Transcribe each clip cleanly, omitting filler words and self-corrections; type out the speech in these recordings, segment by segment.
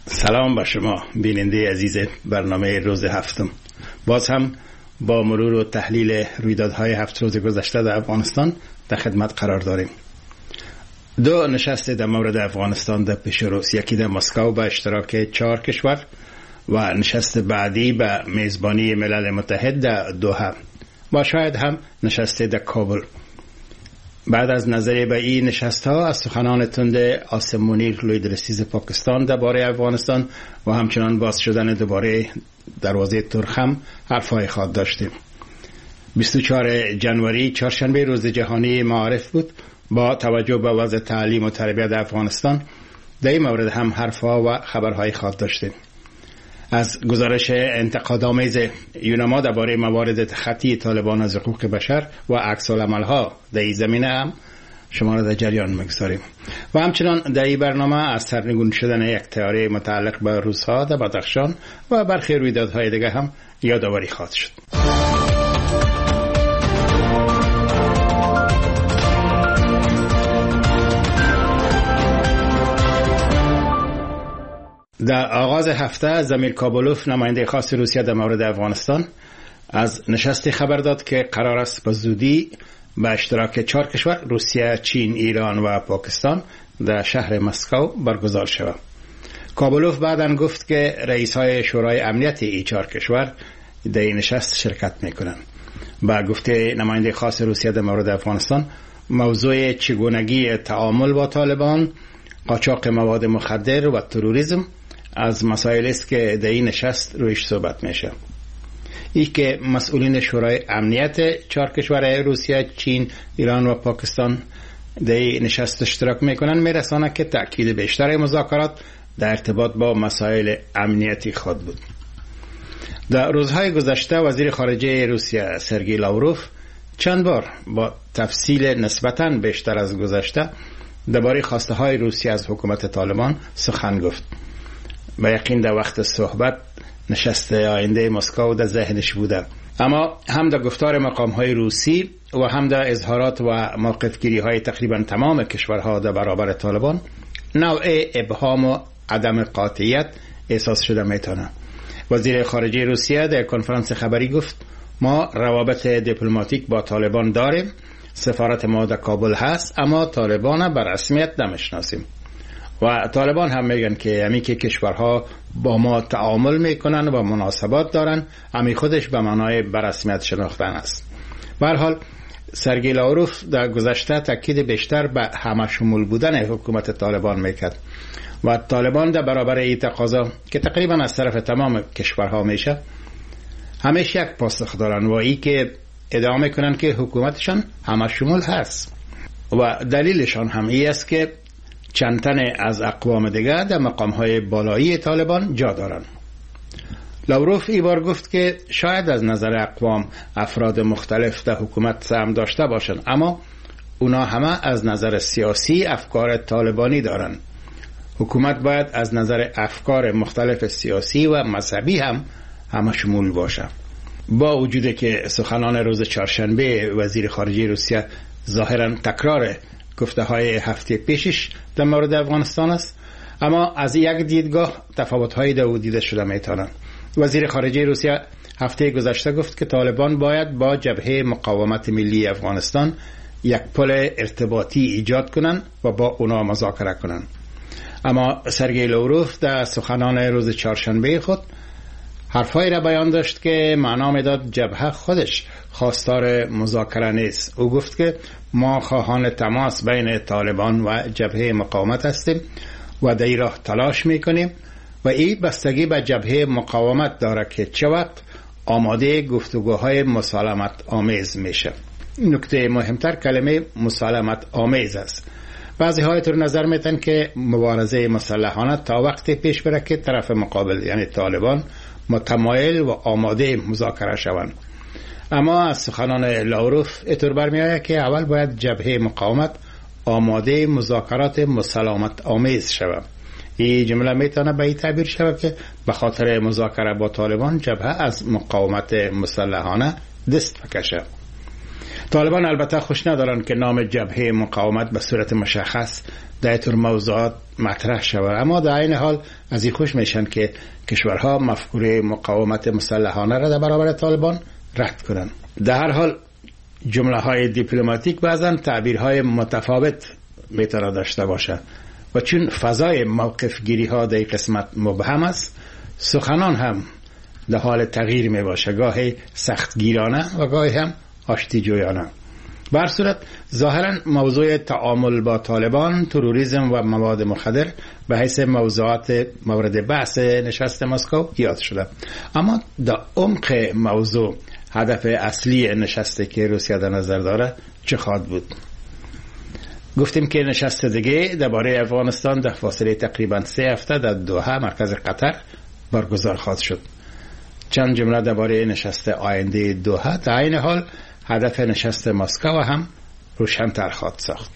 سلام با شما بیننده عزیز برنامه روز هفتم. باز هم با مرور و تحلیل رویدادهای 7 روز گذشته در افغانستان در خدمت قرار داریم. 2 نشست در مورد افغانستان در پیش روز، یکی در مسکو به اشتراک 4 کشور و نشست بعدی به میزبانی ملل متحد در دوحه و شاید هم نشست در کابل. بعد از نظریه به این نشست ها از سخنان تند عاصم منیر لویدرسیز پاکستان درباره افغانستان و همچنان باز شدن دوباره دروازه ترخم حرفای خواهد داشتیم. 24 جنوری چهارشنبه روز جهانی معارف بود. با توجه به وضع تعلیم و تربیت در افغانستان در این مورد هم حرفها و خبرهای خواهد داشتیم. از گزارش انتقادآمیز یونما درباره موارد تخطی طالبان از حقوق بشر و عکس‌العمل‌ها در این زمینه هم شما را در جریان می‌گذاریم و همچنان در این برنامه از سرنگون شدن یک تئوری متعلق به روس‌ها در بدخشان و برخی رویدادهای دیگر هم یادآوری خواهد شد. در آغاز هفته زمیر کابلوف نماینده خاص روسیه در مورد افغانستان از نشستی خبر داد که قرار است به زودی به اشتراک 4 کشور روسیه، چین، ایران و پاکستان در شهر مسکو برگزار شود. کابلوف بعداً گفت که رئیس‌های شورای امنیت این 4 کشور در این نشست شرکت می‌کنند. با گفته نماینده خاص روسیه در مورد افغانستان، موضوع چگونگی تعامل با طالبان، قاچاق مواد مخدر و تروریسم از مسائلی است که در این نشست رویش صحبت میشه. این که مسئولین شورای امنیت 4 کشور روسیه، چین، ایران و پاکستان در این نشست اشتراک میکنن میرسانه که تأکید بیشتر مذاکرات در ارتباط با مسائل امنیتی خود بود. در روزهای گذشته وزیر خارجه روسیه سرگئی لاوروف چند بار با تفصیل نسبتاً بیشتر از گذشته درباره خواسته های روسیه از حکومت طالبان سخن گفت. با یقین در وقت صحبت نشست آینده مسکو در ذهنش بوده، اما هم در گفتار مقام های روسی و هم در اظهارات و موقفگیری های تقریبا تمام کشورها در برابر طالبان نوع ابهام و عدم قاطعیت احساس شده میتونه. وزیر خارجه روسیه در کنفرانس خبری گفت ما روابط دیپلماتیک با طالبان داریم، سفارت ما در کابل هست، اما طالبان بر رسمیت نمیشناسیم و طالبان هم میگن که همی که کشورها با ما تعامل میکنن و مناسبات دارن، همی خودش به معنای بر رسمیت شناختن است. به هر حال سرگئی لاوروف در گذشته تاکید بیشتر به همه شمول بودن حکومت طالبان میکرد و طالبان در برابر این تقاضا که تقریبا از طرف تمام کشورها میشه همیشه یک پاسخ دارن و این که ادعا میکنن که حکومتشان همه شمول هست و دلیلشان هم این است که چند تن از اقوام دیگر در مقام‌های بالایی طالبان جا دارند. لاوروف این بار گفت که شاید از نظر اقوام افراد مختلف در حکومت سهم داشته باشند، اما اونا همه از نظر سیاسی افکار طالبانی دارند. حکومت باید از نظر افکار مختلف سیاسی و مذهبی هم همه شمول باشه. با وجود که سخنان روز چهارشنبه وزیر خارجه روسیه ظاهراً تکرار گفته های هفته پیشش در مورد افغانستان است، اما از یک دیدگاه تفاوت‌های در دیده شده میتونند. وزیر خارجه روسیه هفته گذشته گفت که طالبان باید با جبهه مقاومت ملی افغانستان یک پل ارتباطی ایجاد کنند و با اونا مذاکره کنند. اما سرگئی لاوروف در سخنان روز چهارشنبه خود حرفایی را بیان داشت که معنا میداد جبهه خودش خواستار مذاکره نیست. او گفت که ما خواهان تماس بین طالبان و جبهه مقاومت هستیم و در این راه تلاش میکنیم و این بستگی به جبهه مقاومت داره که چه وقت آماده گفتگوهای مسالمت آمیز میشه. نکته مهمتر کلمه مسالمت آمیز است. بعضی ها اینطور نظر میتن که مبارزه مسلحانه تا وقتی پیش بره که طرف مقابل یعنی طالبان متمایل و آماده مذاکره شوند، اما از سخنان لاوروف اینطور برمیآید که اول باید جبهه مقاومت آماده مذاکرات مسالمت آمیز شود. این جمله میتونه به این تعبیر شود که به خاطر مذاکره با طالبان جبهه از مقاومت مسلحانه دست بکشه. طالبان البته خوش ندارن که نام جبهه مقاومت به صورت مشخص در طور موضوعات مطرح شود، اما در این حال از این خوش میشن که کشورها مفکوره مقاومت مسلحانه را در برابر طالبان رد کنند. در هر حال جمله های دیپلماتیک بعضا تعبیرهای متفاوت میتونه داشته باشه و چون فضای موقف گیری ها در این قسمت مبهم است، سخنان هم در حال تغییر می باشه، گاهی سختگیرانه و گاهی هم آشتی جویانه. به هر صورت ظاهرا موضوع تعامل با طالبان، تروریسم و مواد مخدر به حیث موضوعات مورد بحث نشست مسکو یاد شده، اما در عمق موضوع هدف اصلی نشستی که روسیه در نظر داره چه خواهد بود؟ گفتیم که نشست دیگه درباره افغانستان در فاصله تقریبا 3 هفته در دوحه مرکز قطر برگزار خواهد شد. چند جمله درباره نشست آینده دوحه. در این حال هدف نشست مسکو هم روشن‌تر خواهد ساخت.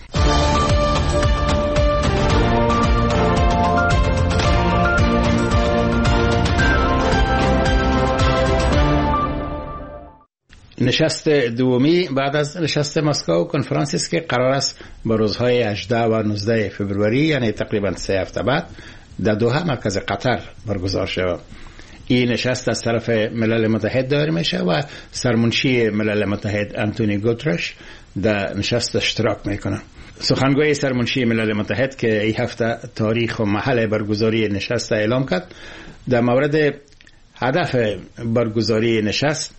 نشست دومی بعد از نشست مسکو کنفرانسی است که قرار است با روزهای 18 و 19 فوریه یعنی تقریبا 3 هفته بعد در دوحه مرکز قطر برگزار شود. این نشست از طرف ملل متحد دایر میشه و سرمنشی ملل متحد آنتونیو گوترش در نشست اشتراک میکنه. سخنگوی سرمنشی ملل متحد که این هفته تاریخ و محل برگزاری نشست اعلام کرد، در مورد هدف برگزاری نشست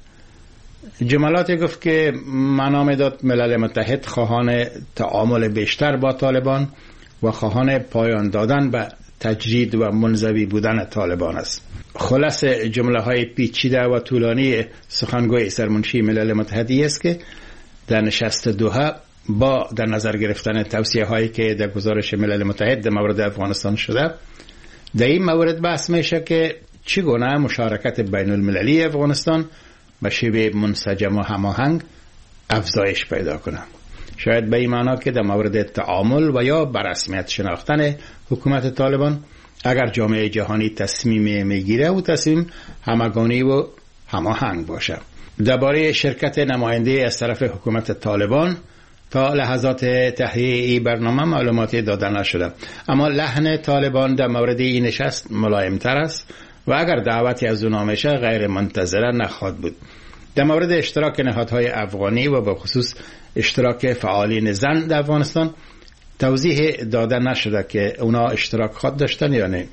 جملاتی گفت که معنا میداد ملل متحد خواهان تعامل بیشتر با طالبان و خواهان پایان دادن به تجدید و منزوی بودن طالبان است. خلاص جمله های پیچیده و طولانی سخنگوی سرمنشی ملل متحد است که در نشست دوحه با در نظر گرفتن توصیه هایی که در گزارش ملل متحد در مورد افغانستان شده، در این مورد بحث میشه که چگونه مشارکت بین المللی افغانستان به شیوه منسجم و هماهنگ افزایش پیدا کنه. شاید به این معنا که در مورد تعامل و یا به رسمیت شناختن حکومت طالبان اگر جامعه جهانی تصمیم میگیره و تصمیم همگانی و هماهنگ باشه. درباره شرکت نماینده از طرف حکومت طالبان تا لحظات تهیه این برنامه معلوماتی داده نشده، اما لحن طالبان در مورد این نشست ملایم‌تر است و اگر دعوتی از اونا میشه غیر منتظره نخواهد بود. در مورد اشتراک نهادهای افغانی و به خصوص اشتراک فعالین زن در افغانستان توضیح داده نشده که اونا اشتراک خود داشتن یا نه.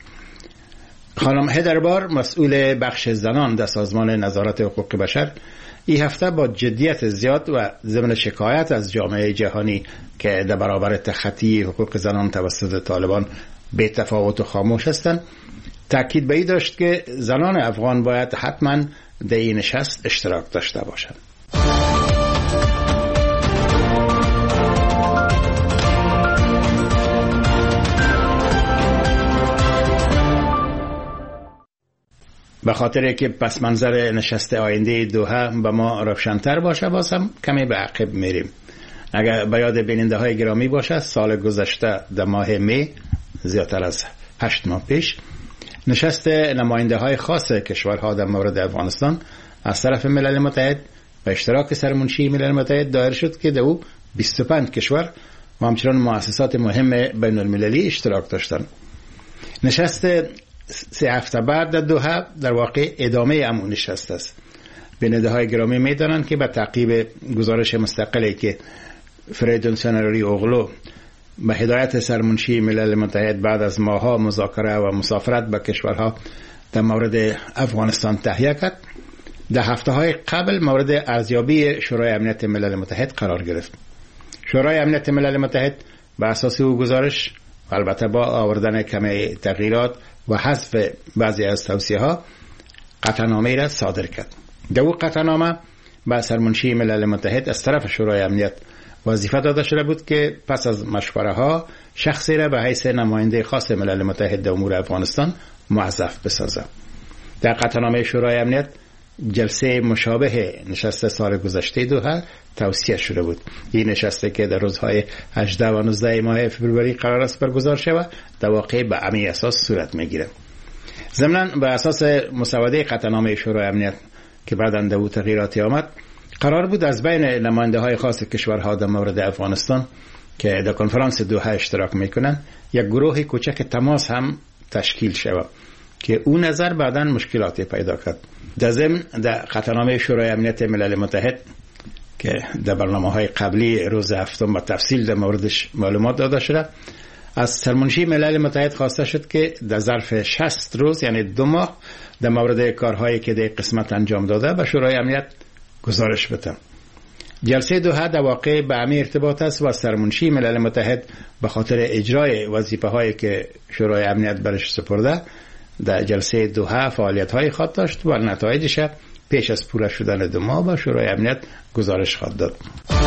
خانم هدربار مسئول بخش زنان در سازمان نظارت حقوق بشر این هفته با جدیت زیاد و ضمن شکایت از جامعه جهانی که در برابر تخطی حقوق زنان توسط طالبان بی تفاوت و خاموش هستند تاکید به این داشت که زنان افغان باید حتما در این نشست اشتراک داشته باشند. به خاطر که پس منظر نشست آینده دوحه به ما روشن‌تر باشه بازم کمی به عقب میریم. اگر به یاد بیننده های گرامی باشه سال گذشته در ماه می زیادتر از 8 ماه پیش نشست نماینده های خاص کشورها در مورد افغانستان از طرف ملل متحد و اشتراک سرمنشی ملل متحد دایر شد که در او 25 کشور و همچنان مؤسسات مهم بین المللی اشتراک داشتند. نشست 3 هفته بعد در دوحه در واقع ادامه همون نشست است. بیننده های گرامی میدانند که به تعقیب گزارش مستقلی که فریدون سنراری اوغلو به هدایت سرمنشی ملل متحد بعد از ماه‌ها مذاکره و مسافرت به کشورها در مورد افغانستان تهیه کرد، در هفته‌های قبل مورد ارزیابی شورای امنیت ملل متحد قرار گرفت. شورای امنیت ملل متحد به اساس او گزارش البته با آوردن کمی تغییرات و حذف بعضی از توصیه‌ها قطعنامه‌ای را صادر کرد. در او قطعنامه به سرمنشی ملل متحد از طرف شورای امنیت وظیفه داده شده بود که پس از مشوره ها شخصی را به حیث نماینده خاص ملل متحد در امور افغانستان موظف بسازد. در قطعنامه شورای امنیت جلسه مشابه نشست سال گذشته دوحه توصیه شده بود. این نشسته که در روزهای 18 و 19 ماه فوریه قرار است برگزار شود در واقع به همین اساس صورت میگیره. ضمناً به اساس مسوده قطعنامه شورای امنیت که بعداً در او تغییراتی آمد، قرار بود از بین نماینده های خاص کشورها در مورد افغانستان که در کنفرانس دوحه اشتراک میکنن یک گروه کوچک تماس هم تشکیل شود که اون نظر بعداً مشکلاتی پیدا کرد. در ضمن در قطعنامه شورای امنیت ملل متحد که در برنامه‌های قبلی روز هفتم با تفصیل در موردش معلومات داده شده، از سرمنشی ملل متحد خواسته شد که در ظرف 60 روز یعنی 2 ماه در مورد کارهایی که در قسمت انجام داده به شورای امنیت گزارش بده. جلسه دوحه در واقع به همین ارتباط است و سرمنشی ملل متحد به خاطر اجرای وظیفه‌هایی که شورای امنیت برش سپرده در جلسه دوحه فعالیت‌های خود داشت و نتایجش پیش از پوره شدن 2 ماه به شورای امنیت گزارش خواهد داد.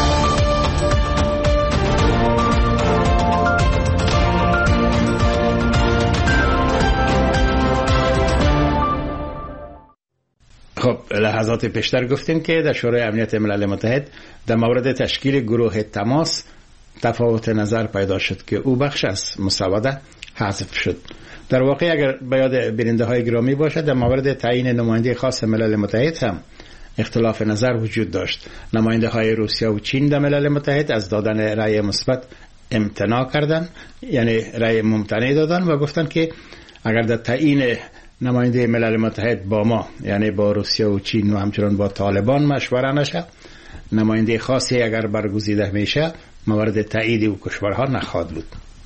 خب لحظات پیشتر گفتیم که در شورای امنیت ملل متحد در مورد تشکیل گروه تماس تفاوت نظر پیدا شد که او بخش از مسوده حذف شد. در واقع اگر به یاد بیننده های گرامی باشد در مورد تعیین نماینده خاص ملل متحد هم اختلاف نظر وجود داشت. نماینده های روسیه و چین در ملل متحد از دادن رأی مثبت امتناع کردند، یعنی رأی ممتنع دادن و گفتن که اگر در تعیین نماینده ملل متحد با ما یعنی با روسیه و چین و همچنان با طالبان مشوره نشه، نماینده خاصی اگر برگزیده میشه مورد تایید او کشورها نخواهد بود.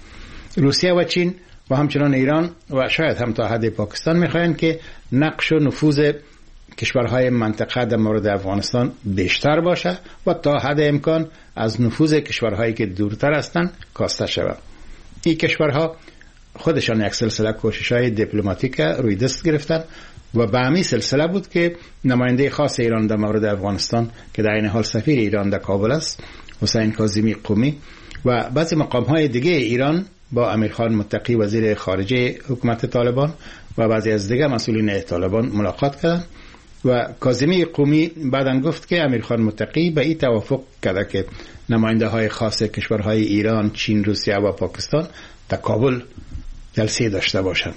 روسیه و چین و همچنان ایران و شاید هم تا حد پاکستان میخواین که نقش و نفوذ کشورهای منطقه در مورد افغانستان بیشتر باشه و تا حد امکان از نفوذ کشورهایی که دورتر هستند کاسته شود. این کشورها خودشان یک سلسله کوشش‌های دیپلماتیک روی دست گرفتن و به همین سلسله بود که نماینده خاص ایران در مورد افغانستان که در این حال سفیر ایران در کابل است، حسین کاظمی قمی، و بعضی مقام‌های دیگه ایران با امیرخان متقی وزیر خارجه حکومت طالبان و بعضی از دیگه مسئولین طالبان ملاقات کردند و کاظمی قمی بعداً گفت که امیرخان متقی به این توافق کرده که نماینده های خاص کشورهای ایران، چین، روسیه و پاکستان در کابل جلسه داشته باشند.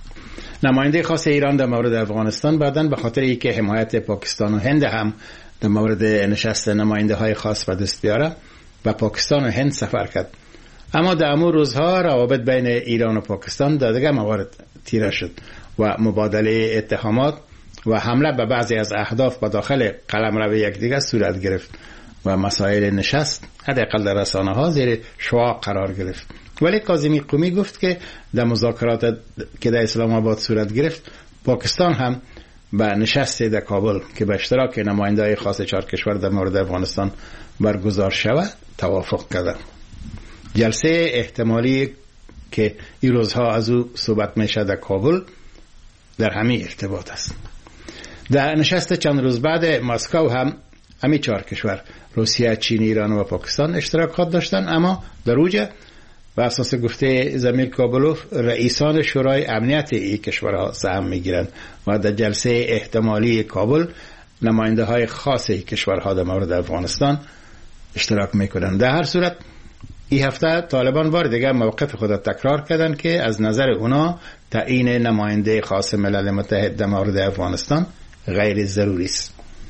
نماینده خاص ایران در مورد افغانستان بعداً به خاطر اینکه حمایت پاکستان و هند هم در مورد نشست نماینده های خاص به دست بیاره و پاکستان و هند سفر کرد. اما در امور روزها روابط بین ایران و پاکستان در دیگر موارد تیره شد و مبادله اتهامات و حمله به بعضی از اهداف به داخل قلمرو یکدیگر صورت گرفت و مسائل نشست حداقل در رسانه‌ها زیر شعاع قرار گرفت. ولی کاظمی قمی گفت که در مذاکرات که در اسلام آباد صورت گرفت پاکستان هم به نشست در کابل که به اشتراک نماینده‌های خاص 4 کشور در مورد افغانستان برگزار شود توافق کرد. جلسه احتمالی که این روزها از او صحبت میشه در کابل در همین ارتباط است. در نشست چند روز بعد مسکو هم همین 4 کشور روسیه، چین، ایران و پاکستان اشتراکات داشتن، اما در اوج و اساس گفته زمیر کابلوف رئیسان شورای امنیت این کشورها سهم میگیرند و در جلسه احتمالی کابل نماینده های خاص کشورها در مورد افغانستان اشتراک میکنند. در هر صورت این هفته طالبان بار دیگر موقف خود تکرار کردند که از نظر اونا تعیین نماینده خاص ملل متحد در مورد افغانستان غیر ضروری است.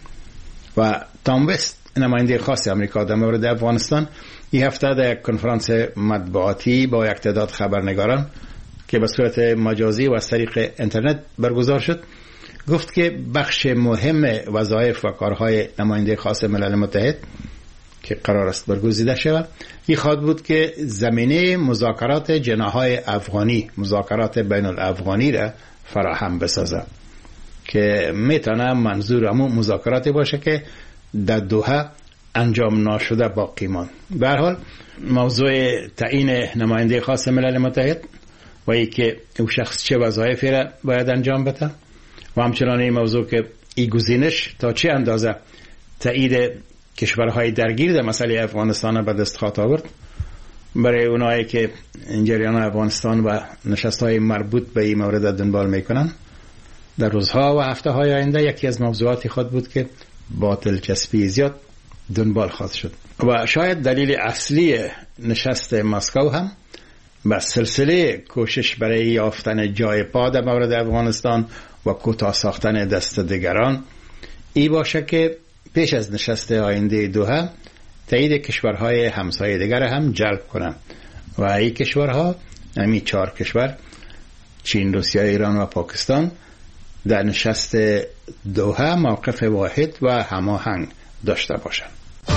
و تام وست نماینده خاص امریکا در مورد افغانستان این هفته در یک کنفرانس مطبوعاتی با یک تعداد خبرنگاران که به صورت مجازی و از طریق اینترنت برگزار شد گفت که بخش مهم وظایف و کارهای نماینده خاص ملل متحد که قرار است برگزیده شود این خواهد بود که زمینه مذاکرات جناح‌های افغانی، مذاکرات بین الافغانی را فراهم بسازه که میتونه منظور همون مذاکراتی باشه که در دوحه انجام نشده باقی ماند. به هر حال موضوع تعیین نماینده خاص ملل متحد و اینکه او شخص چه وظایفی را باید انجام بده و همچنان این موضوع که این گزینش تا چه اندازه تایید کشورهای درگیر در مسئله افغانستان به دست خواهد آورد برای اونایی که جریان افغانستان و نشست‌های مربوط به این مورد دنبال میکنن در روزها و هفته‌های آینده یکی از موضوعاتی خود بود که با دلچسپی زیاد دنبال خواهد شد و شاید دلیل اصلی نشست مسکو هم به سلسله کوشش برای یافتن جای پا در مورد افغانستان و کوتاه ساختن دست دیگران ای باشه که پیش از نشست آینده دوحه تایید کشورهای همسایه دیگر هم جلب کنند و این کشورها همین 4 کشور چین، روسیه، ایران و پاکستان در نشست دوحه موقف واحد و هماهنگ داشته باشند.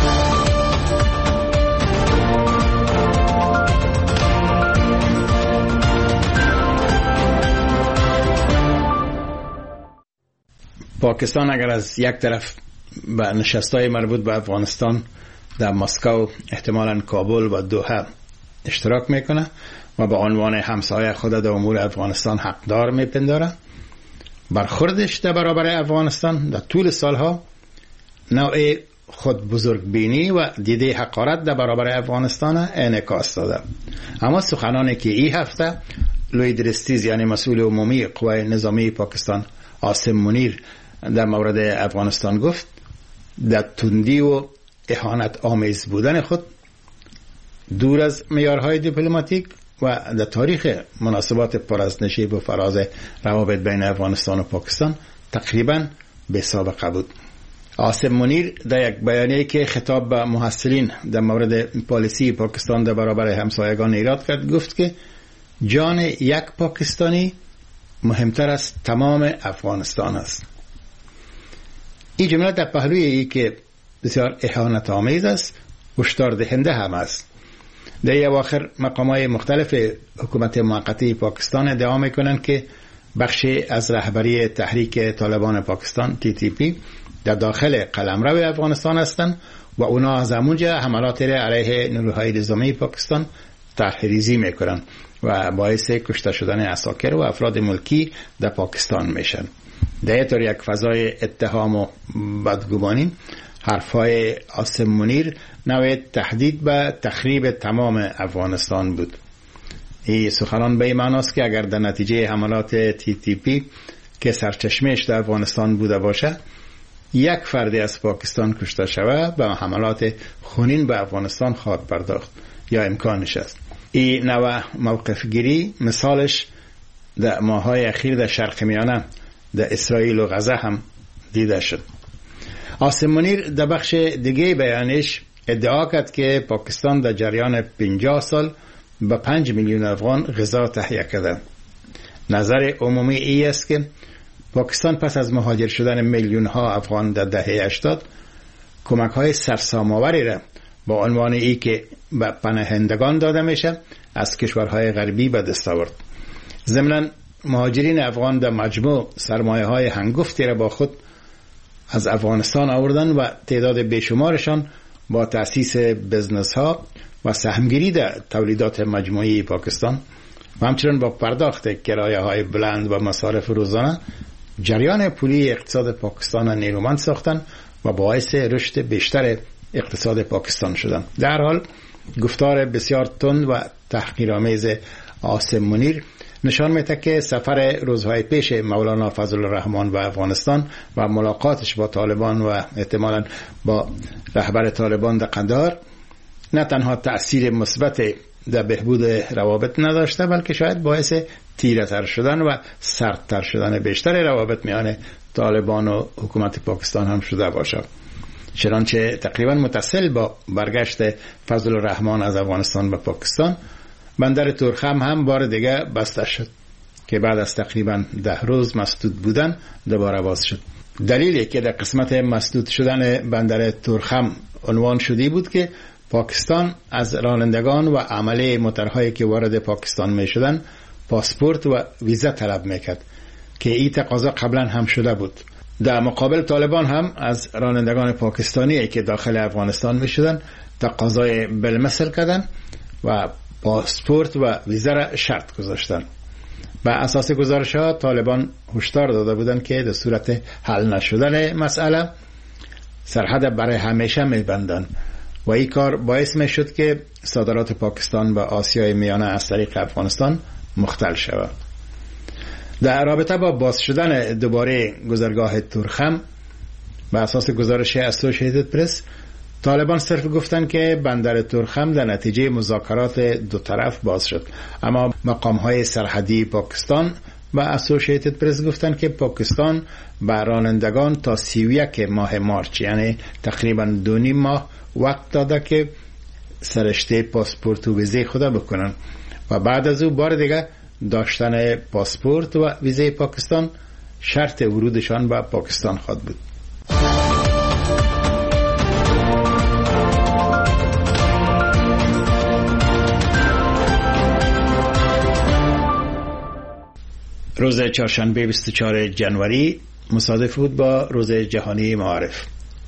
پاکستان اگر از یک طرف به نشست‌های مربوط به افغانستان در مسکو، احتمالاً کابل و دوحه اشتراک میکنه و به عنوان همسایه خود در امور افغانستان حقدار میپنداره، برخوردش در برابر افغانستان در طول سالها نوع خود بزرگبینی و دیده حقارت در برابر افغانستان انعکاس داده. اما سخنانی که این هفته لوید رستیز یعنی مسئول عمومی قوای نظامی پاکستان عاصم منیر در مورد افغانستان گفت، در تندی و اهانت آمیز بودن خود دور از معیارهای دیپلماتیک و در تاریخ مناسبات پر از نشیب و فراز روابط بین افغانستان و پاکستان تقریبا بی سابقه بود. عاصم منیر در یک بیانیه که خطاب به محصلین در مورد پالیسی پاکستان در برابر همسایگان ایراد کرد گفت که جان یک پاکستانی مهمتر از تمام افغانستان است. این جمله در پهلوی ای که بسیار اهانت آمیز است هشدار دهنده هم است. در اواخر مقامات مختلف حکومت موقته پاکستان ادعا میکنند که بخشی از رهبری تحریک طالبان پاکستان TTP در داخل قلمرو افغانستان هستند و اونا از همونجا حملات علیه نیروهای نظامی پاکستان طرح‌ریزی میکنند و باعث کشته شدن عساکر و افراد ملکی در پاکستان میشن. در طور یک فضای اتهام و بدگمانی حرفهای عاصم منیر نوع تهدید به تخریب تمام افغانستان بود. این سخنان به این معناست که اگر در نتیجه حملات TTP که سرچشمهش در افغانستان بوده باشه یک فردی از پاکستان کشته شود به حملات خونین به افغانستان خواهد پرداخت یا امکانش است. این نوع موقف گیری مثالش در ماه‌های اخیر در شرق میانه در اسرائیل و غزه هم دیده شد. عاصم منیر در بخش دیگه بیانش ادعا کرد که پاکستان در جریان 50 سال به 5 میلیون افغان غذا تهیه کرده. نظر عمومی ای است که پاکستان پس از مهاجر شدن میلیون ها افغان در دهه 80 کمک های سرسام‌آوری را با عنوان ای که به پناهندگان داده میشه از کشورهای غربی به دست آورد. ضمناً مهاجرین افغان در مجموع سرمایه های هنگفتی را با خود از افغانستان آوردن و تعداد بیشمارشان با تأسیس بزنس ها و سهمگیری در تولیدات مجموعی پاکستان و همچنین با پرداخت کرایه های بلند و مصارف روزانه جریان پولی اقتصاد پاکستان نیرومند ساختن و باعث رشد بیشتر اقتصاد پاکستان شدن. در حال گفتار بسیار تند و تحقیرآمیز عاصم منیر نشان میده که سفر روزهای پیش مولانا فضل الرحمن به افغانستان و ملاقاتش با طالبان و احتمالاً با رهبر طالبان در قندهار نه تنها تأثیر مثبت در بهبود روابط نداشته بلکه شاید باعث تیره‌تر شدن و سردتر شدن بیشتر روابط میان طالبان و حکومت پاکستان هم شده باشد. چنانچه تقریبا متصل با برگشت فضل الرحمن از افغانستان به پاکستان بندر تورخم هم بار دیگه بسته شد که بعد از تقریبا 10 روز مسدود بودن دوباره باز شد. دلیلی که در قسمت مسدود شدن بندر تورخم عنوان شده بود که پاکستان از رانندگان و عمله موترهایی که وارد پاکستان می شدن پاسپورت و ویزا طلب میکرد که این تقاضا قبلا هم شده بود. در مقابل طالبان هم از رانندگان پاکستانی که داخل افغانستان می شدن تقاضای بالمثل کردن و پاسپورت و ویزا را شرط گذاشتن. بر اساس گزارش‌ها طالبان هشدار داده بودند که در صورت حل نشدن مسئله سرحد برای همیشه می‌بندن و این کار باعث می‌شد که صادرات پاکستان به آسیای میانه از طریق افغانستان مختل شود. در رابطه با باز شدن دوباره گذرگاه تورخم بر اساس گزارش اسوسییتد پرس طالبان صرف گفتن که بندر تورخم در نتیجه مذاکرات دو طرف باز شد، اما مقام‌های سرحدی پاکستان و اسوسییتد پرس گفتن که پاکستان به رانندگان تا 31 ماه مارچ یعنی تقریبا 2.5 ماه وقت داده که سرشته پاسپورت و ویزه خدا بکنن و بعد از او بار دیگه داشتن پاسپورت و ویزه پاکستان شرط ورودشان به پاکستان خواهد بود. روز چهارشنبه 24 جنوری مصادف بود با روز جهانی معارف.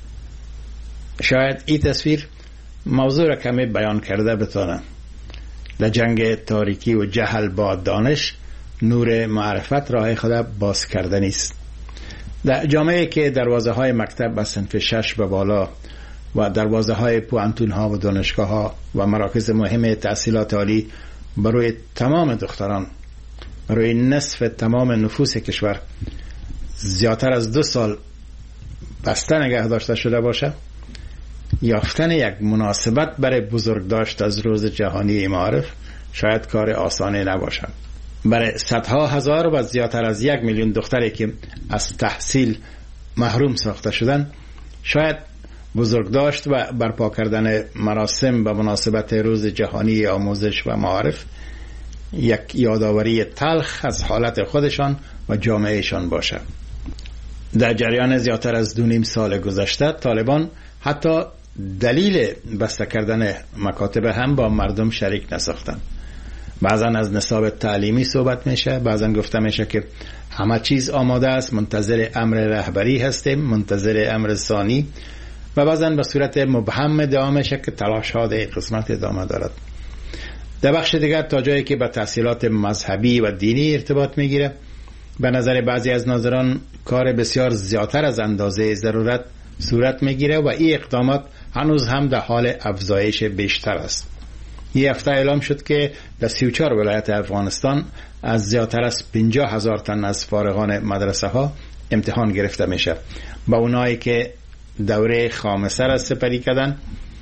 شاید این تصویر موضوع را کمی بیان کرده بتانم. در جنگ تاریکی و جهل با دانش نور معرفت راه خدا باز کرده نیست. در جامعه که دروازه های مکتب از صنف 6 به بالا و دروازه های پوانتون ها و دانشگاه ها و مراکز مهم تحصیلات عالی برای تمام دختران، برای نصف تمام نفوس کشور زیادتر از 2 سال بسته نگه داشته شده باشه، یافتن یک مناسبت برای بزرگ داشت از روز جهانی معارف شاید کار آسانی نباشد. برای صدها هزار و زیادتر از 1 میلیون دختری که از تحصیل محروم ساخته شدن، شاید بزرگ داشت و برپا کردن مراسم به مناسبت روز جهانی آموزش و معارف یک یادآوری تلخ از حالت خودشان و جامعهشان باشد. در جریان زیادتر از 2.5 سال گذشته طالبان حتی دلیل بسته کردن مکاتب هم با مردم شریک نساختن. بعضا از نصاب تعلیمی صحبت میشه، بعضا گفته میشه که همه چیز آماده است، منتظر امر رهبری هستیم، منتظر امر ثانی، و بعضا به صورت مبهم ادعا میشه که تلاش ها در قسمت ادامه دارد. در بخش دیگر تا جایی که به تحصیلات مذهبی و دینی ارتباط میگیره، به نظر بعضی از ناظران کار بسیار زیادتر از اندازه ضرورت صورت میگیره و این اقدامات هنوز هم در حال افزایش بیشتر است. این هفته اعلام شد که در 34 ولایت افغانستان از زیادتر از 50,000 تن از فارغان مدرسه ها امتحان گرفته میشه. با اونایی که دوره خامسه را سپری کردن،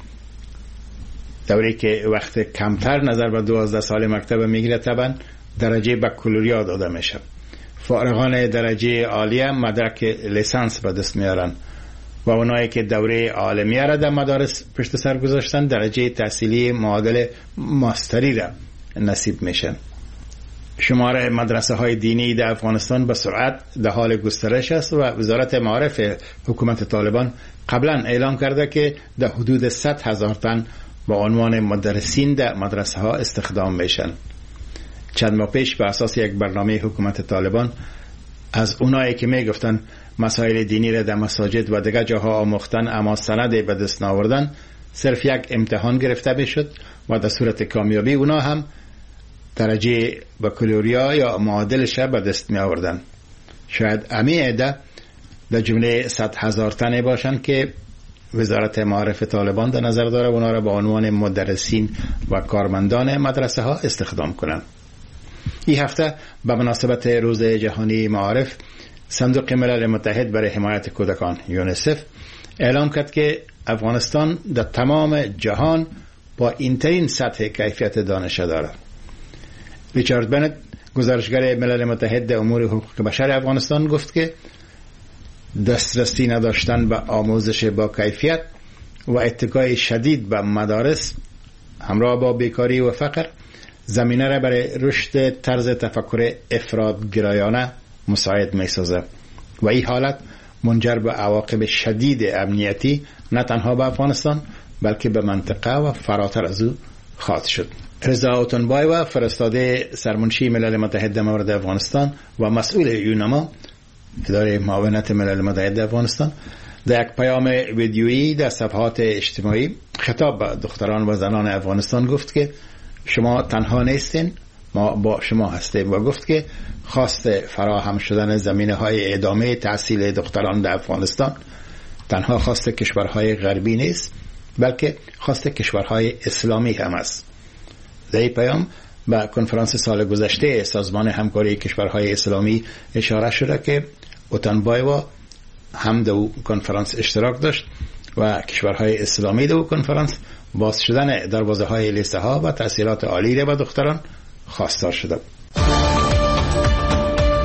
دوره که وقت کمتر نظر به 12 سال مکتب میگیره، طبعا درجه بکالوریا داده میشه. فارغان درجه عالیه مدرک لیسانس به دست میارن و اونایی که دوره عالمیه را در مدارس پشت سر گذاشتن درجه تحصیلی معادل ماستری را نصیب میشن. شمار مدرسه های دینی در افغانستان به سرعت در حال گسترش است و وزارت معارف حکومت طالبان قبلا اعلام کرده که در حدود 100,000 تن با عنوان مدرسین در مدرسه ها استخدام میشن. چند ماه پیش به اساس یک برنامه حکومت طالبان از اونایی که میگفتن مسائل دینی را در مساجد و دیگر جاها آموختن اما سند به دست نآوردن، صرف یک امتحان گرفته میشد و در صورت کامیابی اونا هم درجه بکالوریا یا معادلش به دست می آوردن. شاید امی عده در جمله 100,000 تنه باشند که وزارت معارف طالبان در نظر داره اونا را به عنوان مدرسین و کارمندان مدرسه ها استخدام کنند. این هفته به مناسبت روز جهانی معارف صندوق ملل متحد برای حمایت کودکان یونیسف اعلام کرد که افغانستان در تمام جهان با اینترین سطح کیفیت دانش دارد. ریچارد بنت گزارشگر ملل متحد در امور حقوق بشر افغانستان گفت که دسترسی نداشتن به آموزش با کیفیت و اتکای شدید به مدارس همراه با بیکاری و فقر زمینه را برای رشد طرز تفکر افراط‌گرایانه مساعد می سازد و این حالت منجر به عواقب شدید امنیتی نه تنها به افغانستان بلکه به منطقه و فراتر از او خواهد شد. رضا اوتنبایو فرستاده سرمنشی ملل متحد در مورد افغانستان و مسئول یونما اداره معاونت ملل متحد افغانستان در یک پیام ویدیویی در صفحات اجتماعی خطاب به دختران و زنان افغانستان گفت که شما تنها نیستین، ما با شما هستیم و گفت که خواست فراهم شدن زمینه‌های ادامه تحصیل دختران در افغانستان تنها خواست کشورهای غربی نیست بلکه خواست کشورهای اسلامی هم است. در این پیام به کنفرانس سال گذشته سازمان همکاری کشورهای اسلامی اشاره شده که اوتنبایو هم در کنفرانس اشتراک داشت و کشورهای اسلامی در کنفرانس باز شدن دروازه‌های لیسه‌ها و تحصیلات عالی را به دختران خواستار شده.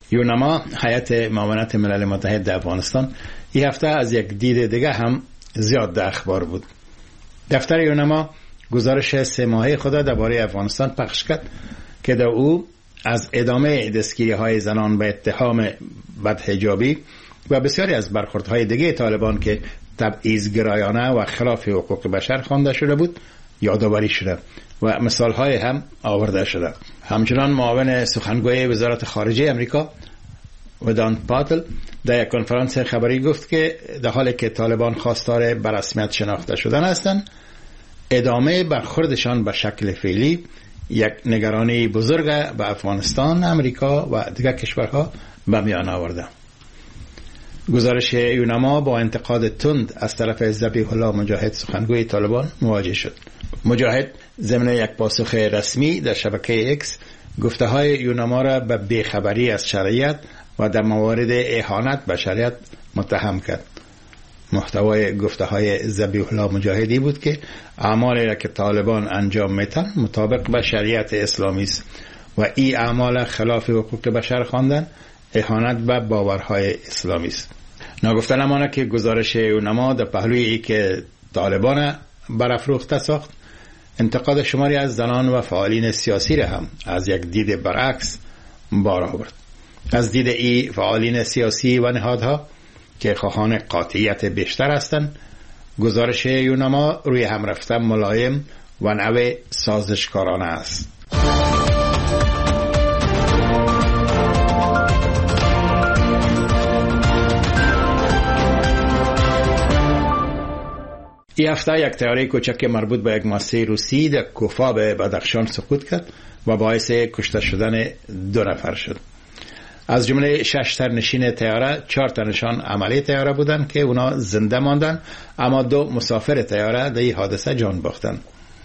یونما هیئت معاونت ملل متحد در افغانستان این هفته از یک دید دیگه هم زیاد در اخبار بود. دفتر یونما گزارش 3 ماهه خود درباره افغانستان پخش کرد که در او از ادامه دستگیری‌های زنان به اتهام بدحجابی و بسیاری از برخوردهای دیگه طالبان که تبعیض‌گرایانه و خلاف حقوق بشر خوانده شده بود یادآوری شده و مثال‌های هم آورده شده. همچنان معاون سخنگوی وزارت خارجه امریکا ودان پاتل در یک کنفرانس خبری گفت که در حالی که طالبان خواستار به رسمیت شناخته شدن هستند، ادامه برخوردشان به شکل فعلی یک نگرانی بزرگ به افغانستان، امریکا و دیگر کشورها به میان آورده. گزارش یونما با انتقاد تند از طرف ذبیح الله مجاهد سخنگوی طالبان مواجه شد. مجاهد ضمن یک پاسخ رسمی در شبکه اکس گفته های یونما را به بیخبری از شریعت و در موارد اهانت به شریعت متهم کرد. محتوای گفته های ذبیح الله مجاهدی بود که اعمالی را که طالبان انجام میتن مطابق به شریعت اسلامی است و این اعمال خلاف حقوق بشر خواندن اهانت به باورهای اسلامی است. ناگفته نماند که گزارش یونما در پهلوی ای که طالبان برافروخته ساخت انتقاد شماری از زنان و فعالین سیاسی را هم از یک دید برعکس بار آورد. از دید ای فعالین سیاسی و نهادها که خواهان قاطعیت بیشتر هستند، گزارش یونما روی هم رفته ملایم و نوع سازشکارانه است. این هفته یک طیاره کوچک مربوط به یک مؤسسه روسی در کوفا به بدخشان سقوط کرد و باعث کشته شدن 2 نفر شد. از جمله 6 سرنشین طیاره 4 تنشان عملی طیاره بودند که اونا زنده ماندن، اما 2 مسافر طیاره در این حادثه جان باختند.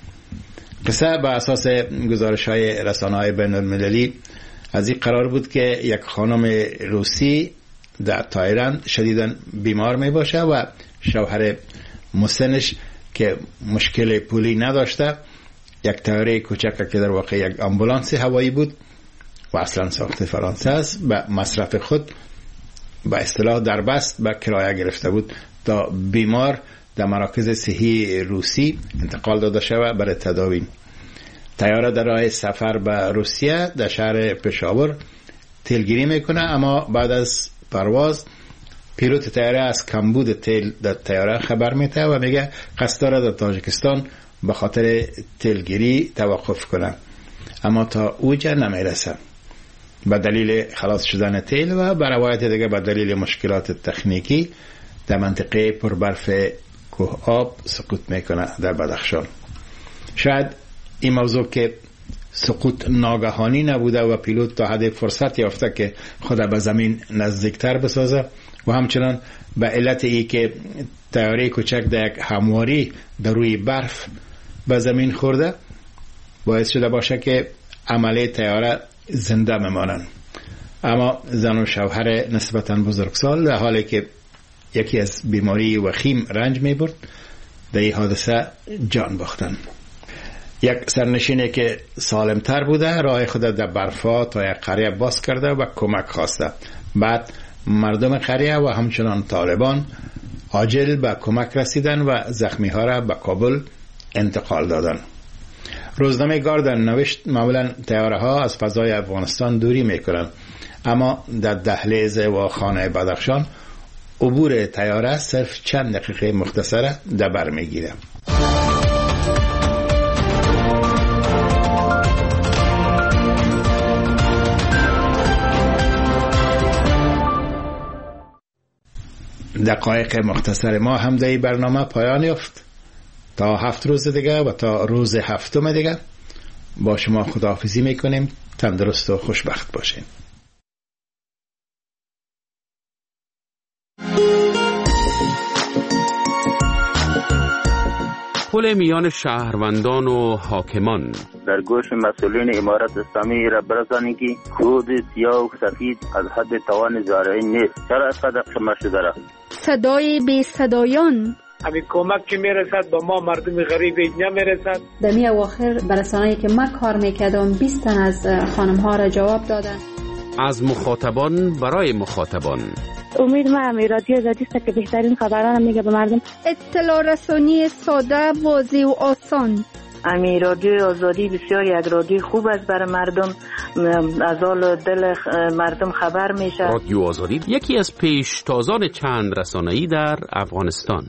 قصه به اساس گزارش‌های رسانه‌های بین‌المللی از این قرار بود که یک خانم روسی در تایلند شدیداً بیمار می باشه و شوهر مسنش که مشکل پولی نداشته یک طیاره کوچک که در واقع یک آمبولانس هوایی بود و اصلا ساخت فرانسه است به مصرف خود به اصطلاح در بست به کرایه گرفته بود تا بیمار در مراکز صحی روسی انتقال داده شود برای تداوی. طیاره در راه سفر به روسیه در شهر پشاور تیلگیری میکنه، اما بعد از پرواز پیلوت طیاره از کمبود تیل در طیاره خبر میده و میگه قصد داره در تاجیکستان به خاطر تیلگیری توقف کنه، اما تا اوجا نمیرسه به دلیل خلاص شدن تیل و به روایت دیگه به دلیل مشکلات تکنیکی در منطقه پربرف کوه آب سقوط میکنه در بدخشان. شاید این موضوع که سقوط ناگهانی نبوده و پیلوت تا حد فرصت یافته که خود به زمین نزدیکتر بسازه و همچنان به علت ای که طیاره کوچک در یک همواری در روی برف به زمین خورده باعث شده باشه که عمله طیاره زنده بمانند. اما زن و شوهر نسبتاً بزرگسال در حالی که یکی از بیماری وخیم رنج می برد در این حادثه جان باختند. یک سرنشینی که سالمتر بوده راه خود در برفا تا یک قریه باز کرده و کمک خواسته. بعد مردم قریه و همچنان طالبان عاجل به کمک رسیدن و زخمی ها را به کابل انتقال دادن. روزنامه گاردن نوشت معمولا طیاره ها از فضای افغانستان دوری میکنن، اما در دهلیز و خانه بدخشان عبور طیاره صرف چند دقیقه مختصره در بر میگیره. دقایق مختصر ما هم در این برنامه پایان یافت. تا 7 روز دیگه و تا روز 7 دیگه با شما خداحافظی میکنیم. تندرست و خوشبخت باشین. پل میان شهروندان و حاکمان. در گوش مسئولین امارت اسلامی را برسانید که کود سیاه و سفید از حد توان زارعین نیست. چرا صدق شما شده را؟ صدای بی صدایان. همین کمک که میرسد با ما مردم غریب اینجا میرسد. در می اواخر برسانه‌ای که ما کار میکردم 20 تن از خانم ها را جواب دادن. از مخاطبان برای مخاطبان. امید ما رادیو آزادی است که بهترین خبران میگه به مردم. اطلاع رسانی ساده، واضح و آسان. رادیو آزادی بسیار یک رادیو خوب است برای مردم، از حال دل مردم خبر میشه. رادیو آزادی یکی از پیشتازان چند رسانه‌ای در افغانستان.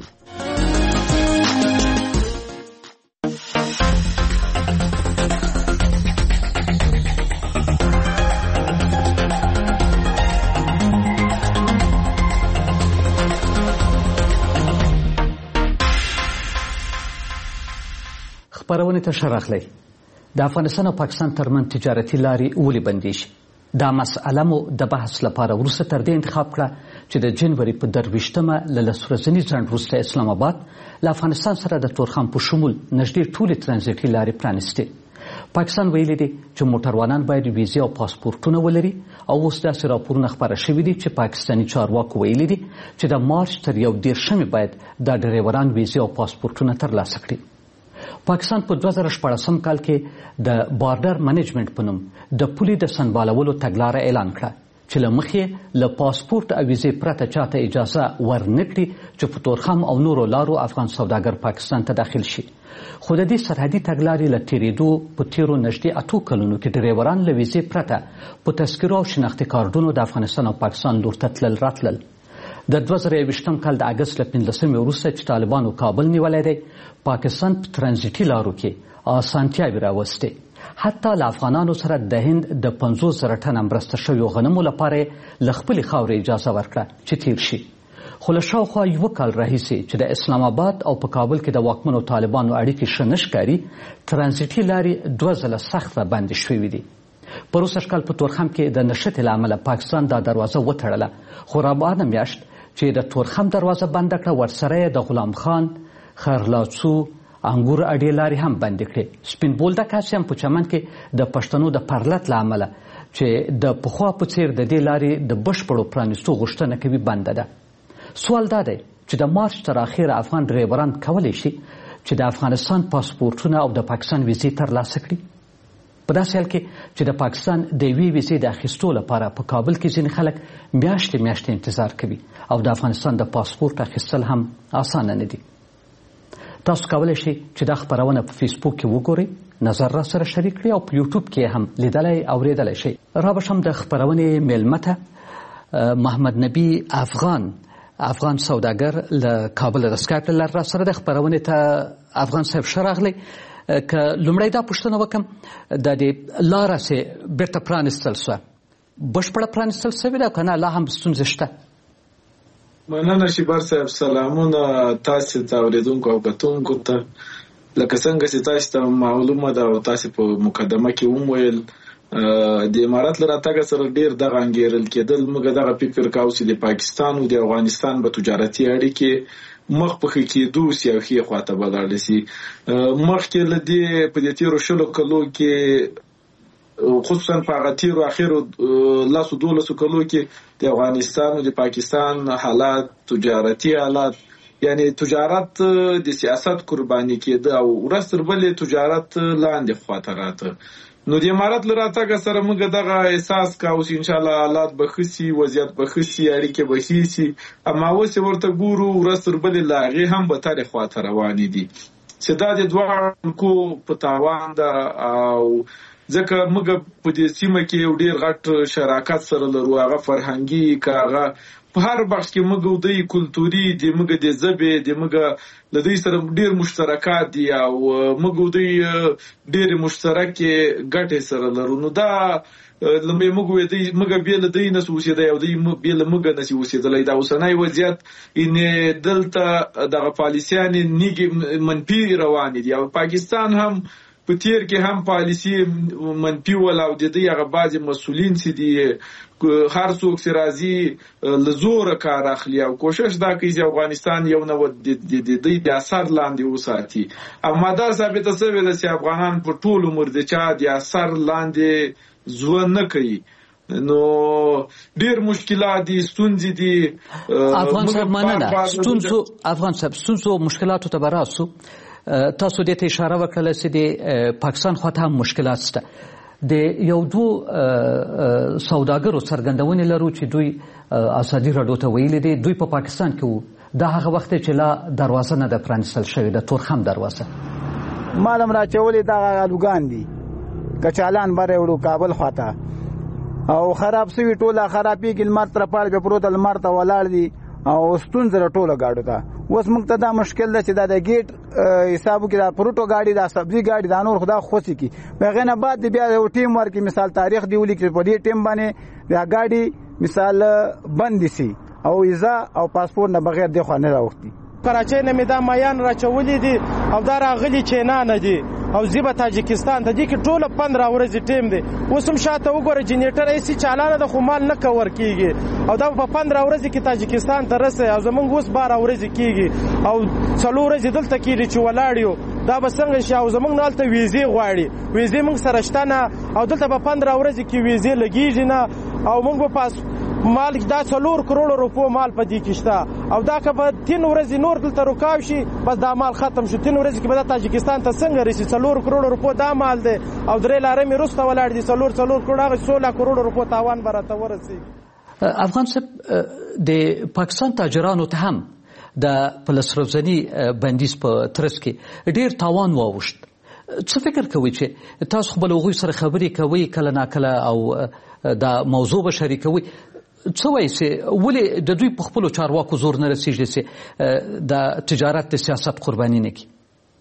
خبرونه ته شرخلی د افغانستان او پاکستان ترمن تجارتي لارې ولې بندې شي؟ دا مسأله مو د بحث لپاره وروسته تر دې انتخاب کړه چې د جنوري په 23مه له لس ورځني ځنډ وروسته اسلام آباد له افغانستان سره د تورخم په شمول نږدې ټولې ترانزیټي لارې پرانیستې. پاکستان ویلي دي چې موټروانان باید ویزې او پاسپورټونه ولري او اوس داسې راپورونه خپاره شوي دي چې پاکستاني چارواکو ویلي دي چې د مارچ تر 31مې باید دا ډریوران ویزې او پاسپورټونه ترلاسه کړي. پاکستان په 2014 کال کې د بارډر منیجمنت په نوم د پولې د سنبالولو تګلاره اعلان کړه چې له مخې له پاسپورټ او ویزې پرته چاته اجازه ورنکړي چې په تورخم او نورو لارو افغان سوداګر پاکستان ته داخل شي. خو د دې سرحدي تګلارې له تېرېدو په تېرو نږدې 8 کلونو کې ډریوران له ویزې پرته په تذکرو او شناختي کارډونو د افغانستان او پاکستان لور ته تلل راتلل. د 2021 کال د اګست له 15 وروسته چې طالبانو کابل نیولی دی، پاکستان په ترانزیټي لارو کې اسانتیاوې راوستې. حتی له افغانانو سره د هند د 50,000 ټنه مرسته شویو غنمو لپاره له خپلې خاورې اجازه ورکړه چې تیر شي. خو له شاوخوا 1 کال راهیسې چې د اسلام آباد او په کابل کې د واکمنو طالبانو اړیکې ښه نه ښکاري، ترانزیټي لارې 2 ځله سخته بندې شوې دي. په روسش کال په تورخم کې د نښتې له امله پاکستان دا دروازه وتړله، خو رابعه میاشت چې د تورخم دروازه بنده کړه، ورسره د غلام خان، خرلاڅو، انګور اډې لارې هم بندې کړې. سپین بولدک هسې هم په چمن کې د پښتنو د پرلت له امله چې د پخوا په څېر د دې لارې د بشپړو پرانیستو غوښتنه کوي بنده ده. سوال دا دی چې د مارچ تر اخره افغان ډریوران کولی شي چې د افغانستان پاسپورټونه او د پاکستان ویزې ترلاسه کړي؟ په داسې حال کې چې د پاکستان د یوې ویزې د اخیستو لپاره په کابل کې ځینې خلک میاشتې انتظار کوي او د افغانستان د پاسپورټ اخیستل هم اسانه نه دي. تاسو کولی شئ چې دا خپرونه په فیسبوک کې وګورئ، نظر را سره شریک کړئ او په یوټیوب کې هم لیدلی اوریدلی شئ. را بشم د خپرونې میلمه ته محمد نبی افغان سوداګر له کابل د سکایپ له لارې را سره د خپرونې ته افغان صاحب ښه راغلی. که لومړی دا پوښتنه وکړم، د دې لاره چې بیرته پرانیستل شوه بشپړه پرانیستل شوې ده که نه لا هم ستونزې شته؟ مننه شیبر صاحب، سلامونه تاسې ته اورېدونکو او کتونکو ته. لکه څنګه چې تاسې ته معلومه ده او تاسې په مقدمه کې وویل، د امارات له راتګه سره ډېر دغه انګېرل کېدل. موږ دغه فکر کاوه چې د پاکستان او د افغانستان به تجارتي اړیکې مخ په ښه کېدو سي او ښې خواته به لاړې سي. مخکې له دې په دې تېرو 20 کلو کې، خصوصا په هغه تېرو اخرو 10-12 کلو کې د افغانستان او د پاکستان حالات، تجارتي حالات، یعنی تجارت د سیاست قرباني کېده او ورځ تر بلې تجارت لاندې خواته راته. نو د امارات له راتګه سره موږ دغه احساس کاوه چې انشاءالله حالات به ښه سي، وضعیت به ښه سي، اړیکې به ښې سي. اما اوس یې ورته ګورو ورځ تر بلې له هغې هم بدترې خواته روانې دي چې دا د دواړو ملکو په تاوان ده. او ځکه موږ په دې سیمه کې یو ډېر غټ شراکت سره لرو، هغه فرهنګي که هغه په هر بخش کې موږ او دوی کلتوري دي، موږ د ژبې د موږ له دوی سره ډېر مشترکات دي او موږ او دوی ډېرې مشترکې ګټې سره لرو. نو دا لومړی موږ بې له دوی نسو اوسېدی او دوی بې له موږ نسي اوسېدلی. دا اوسنی وضعیت دلته دغه پالیسیانې نیږې منفي روانې دي او پاکستان هم په تیر کې هم پالیسي منفي ول او د دې هغه بعضې مسؤلین چې دي هر څوک چې راځي له زوره کار اخلي او کوشش دا کوي چې افغانستان یو نه د دوی د اثر لاندې وساتي. اما دا ثابته شوې ده چې افغانان په ټول عمر د چا د اثر لاندې ژوند نه کوي. نو ډېر مشکلات دي، ستونزې دي. افغان صاحب مننه. ستونزو مشکلاتو ته به راسو. تاسو دې ته اشاره وکړله چې د پاکستان خواته هم مشکلات شته. د یو دوه سوداګرو څرګندونې لرو چې دوی ازادي راډیو ته ویلي دي دوی په پاکستان کې وو دا هغه وخت چې لا دروازه نه ده پرانیستل شوې ده تورخم دروازه مالم را چولې دا الوګان دي کچالان بره وړو کابل خواته او خراب سوي ټوله خرابې ګلمر تر پاړ به پروت المر ته ولاړ دي او ستونزه ټوله گاډو ته اوس موږ ته دا مشکل ده چې دا د گیټ حسابو کې دا پروتو گاډي دا سبزي گاډي دا نور خدا خوسي کی بغیر نه بعد بیا یو ټیم ورکی مثال تاریخ دی ولي کې په دې ټیم باندې دا گاډي مثال بند سي او ویزا او پاسپورت نه بغیر د خو نه راوختي کراچۍ نه مې دا میان راچولې دي او دا راغلي چینا نه دي او زیبه تاجکستان ته دي کې ټوله 15 ورځې ټیم دی اوس هم شاته وګوره جنریټر ایسي چالانه د خو مال نه کور کیږي او دا په 15 ورځې کې تاجکستان ته رسي او زمونږ اوس 12 ورځې کیږي او څلور ورځې دلته کیږي چې ولاړیو دا به څنګه شي او زمونږ نالته ویزې غواړي ویزې موږ سره شته نه او دلته په 15 ورځې کې ویزې لګیږي نه او موږ په پاس مال دا 4 کروڑ روپو مال پدې کېشته او دا که په 3 ورځې نور دلته رکاو شي بس دا مال ختم شو 3 ورځې کې به تاجکستان ته څنګه رسي 4 کروڑ روپو دا مال دی او درې لارې مې روسته ولاړ دي 4 کروڑ هغه 16 کروڑ روپو تاوان برته ورسي افغان صاحب د پاکستان تاجرانو ته هم د پلسروزنی بندیز په ترڅ کې ډیر تاوان واوښت څه فکر کوي چې تاسو خپل هغوی سره خبرې کوي کله ناکله او دا موضوع به شریکوي څه وایي چې ولې د دوی په خپلو چارواکو زور نه رسېږي چې د تجارت د سیاست قرباني نه کړي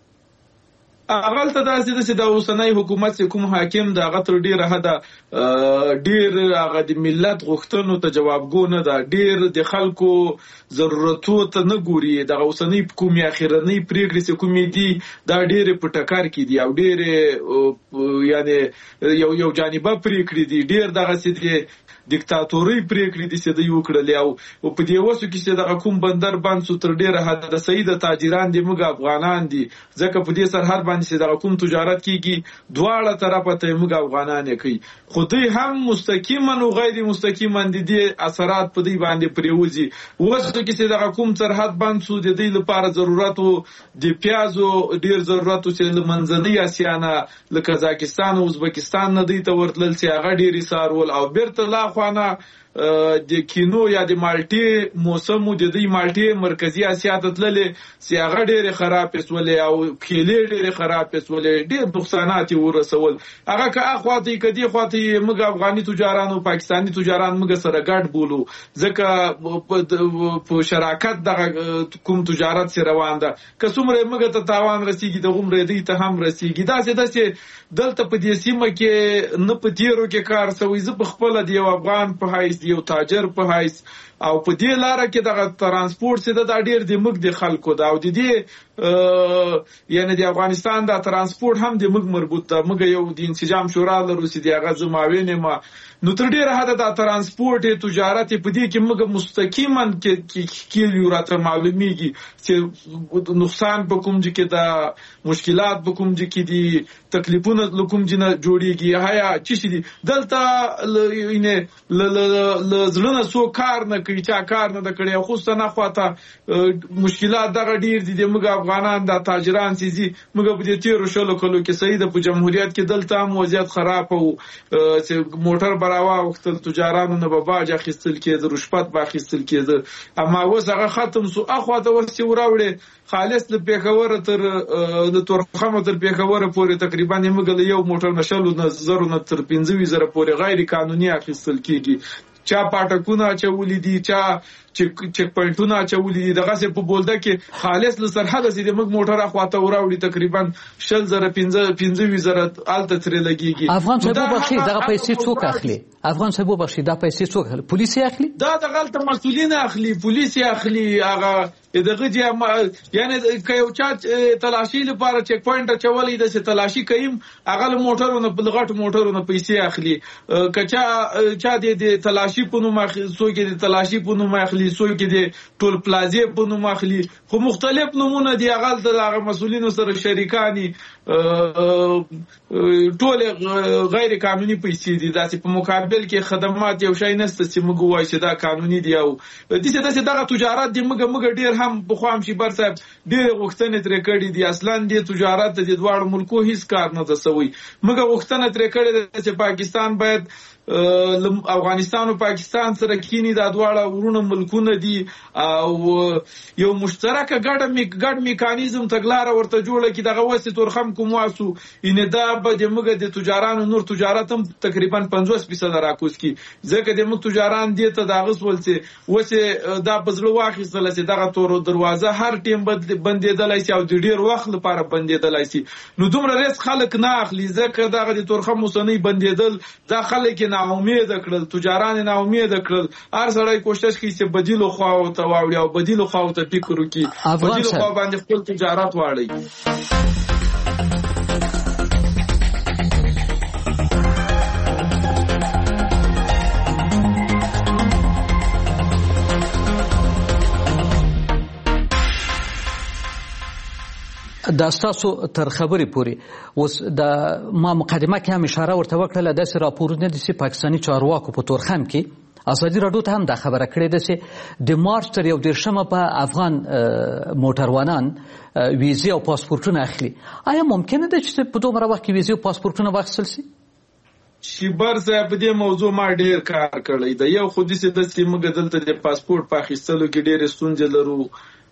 اغلته داسې ده چې د اوسنۍ حکومت کوم حاکم د هغه تر ډیره حده ډیر هغه د ملت غوښتنو ته جوابګو نه ده ډیر د خلکو ضرورتو ته نه ګوري د اوسنۍ کومې اخیرنۍ پریکړې چې کومې دي دا ډېرې په ټکر کې دي او ډېرې یعنی یو جانبه پریکړې دي ډېر دغسې دي دیکتاتوري پریکړې دي چې دوی وکړلې او په دې وسو کې چې دغه کوم بندر بند سو تر ډیره حد د سید تاجران دي موږ افغانان دي ځکه په دې سرحد باندې چې دغه کوم تجارت کیږي دواړه طرفه ته موږ افغانان کوي خو دوی هم مستقیما او غیر مستقیما د دې اثرات په دې باندې پریوزي وسو کې چې دغه کوم سرحد بند سو د دې لپاره ضرورت د پیازو ډیر ضرورت چې منځنۍ اسیا نه لکه قزاقستان او ازبکستان نه دی ته ورتلل چې هغه ډیر سارول او بیرته لا خوانه د کینو یا د مالټي موسم د دې مالټي مرکزی اسیا ته تللې چې هغه ډېر خراب پسولې او کېلې ډېر خراب پسولې ډېر نقصانات ورسول هغه که اخواتی کدي خواتی موږ افغاني تجاران او پاکستاني تجاران موږ سره ګډ بولو ځکه په شراکت د کوم تجارت سره روان ده که څومره موږ ته تاوان رسیږي د غومره دی ته هم رسیږي دا چې دلته په دې سیمه کې نه په تیرو کې کار سوي زه په خپل دی افغان په حیث یو تاجر په حیث او په دې لاره کې د ترانسپورت څخه د ډیر د مګ د خلکو دا او د دې یعنی د افغانستان د ترانسپورت هم د مګ مربوط ده مګ یو د انسجام شورا لرو چې د هغه زماوینه ما نو تر ډیره حد د ترانسپورت تجارت په دې کې مګ مستقیما کې راته معلومیږي چې نقصان په کوم کې د مشکلات په کوم کې دي تکلیفونه کوم جنه جوړیږي هيا چې دي دلته ینه لزلونه سو کار نه کوي چا کار نه کړي خو ستنه خواته مشکلات دغه ډیر دي موږ افغانان د تاجران سيزي موږ په دې تیر شلو کلو کې سید په جمهوریت کې دلته هم وضعیت خراب او موټر براوا وخت تجارانو نه به باج اخیستل کېد رشوت به اخیستل کېد اما اوس هغه ختم سو اخواته ورسي وراوړي خالص د پیښور تر د تورخم تر پیښور پورې تقریبا موږ یو موټر نشلو نظر نه تر 15000 پورې غیر قانوني اخیستل کېږي چا پټکونه چولې دي چا چک پوینټونه چولې دي دغه څه په بولده کې خالص له سرحد سي د موږ موټر اخواته وراوړي تقریبا 15000 الته تر لګيږي افغان صاحب بخشي دغه پیسې څوک اخلي افغان صاحب بخشي دا پیسې څوک اخلي پولیس اخلي دا د غلط مسؤلین اخلي پولیس اخلي هغه دغه یعنی که یو چا تلاشي لپاره چک پوینټ چولې د تلاشي کوي هغه موټرونه په لغټ موټرونه پیسې اخلي کچا چا د تلاشي په نوم اخلي څوک د تلاشي په نوم اخلي څوک د ټول پلازې په نوم اخلي خو مختلف نمونه دي هغه د مسؤلینو سره شریکانی ټول غیر قانوني پیسې دي داسې په مقابل کې خدمات یو شای نشته چې موږ وایو چې دا قانوني دی او دغه تجارت دی موږ ډیر هم پخوا هم شیبر صاحب ډېرې غوښتنې ترې کړې دي. اصلا دې تجارت د دواړو ملکو هیڅ کار نه ده سوی. مګر غوښتنه ترې کړې ده چې پاکستان باید افغانستان او پاکستان سره کینی دا دواړه ورونه ملکونه دي او یو مشترک ګډ میکانیزم تګلاره ورته جوړه کی دغه وسه تورخم کوم واسو ان دا به د موږ د تجارانو نور تجارت هم تقریبا 50% راکوس کی ځکه د موږ تجاران دي ته دغه ولته وسه دا بزړه واخیستل چې دغه تور دروازه هر ټیم بندیدلای شي او د ډیر وخت لپاره بندیدلای شي. نو دومره ریس خلک نه اخلي ځکه دغه د تورخم مسنی بندیدل دا خلک نا امید کړل، تجاران نا امید کړل. هر سړی کوشش کوي چې بدیل خو ته واوړي او بدیل خو ته فکر وکړي، بدیل خو باندې خپل تجارت واړي. دا ستاسو تر خبرې پورې اوس د ما مقدمه کې هم اشاره ورته وکړله داسې راپورونه دي چې پاکستاني چارواکو په تورخم کې ازادي راډیو ته هم دا خبره کړې ده چې د مارچ تر 21 په افغان موټروانان ویزې او پاسپورټونه اخلي. آیا ممکنه ده چې په دومره وخت کې ویزې او پاسپورټونه واخیستل شي؟ شیبر صاحب په دې موضوع ما ډیر کار کړی دی. یو خو دې چې موږ دلته د پاسپورټ په اخیستلو کې ډېرې ستونزې لرو،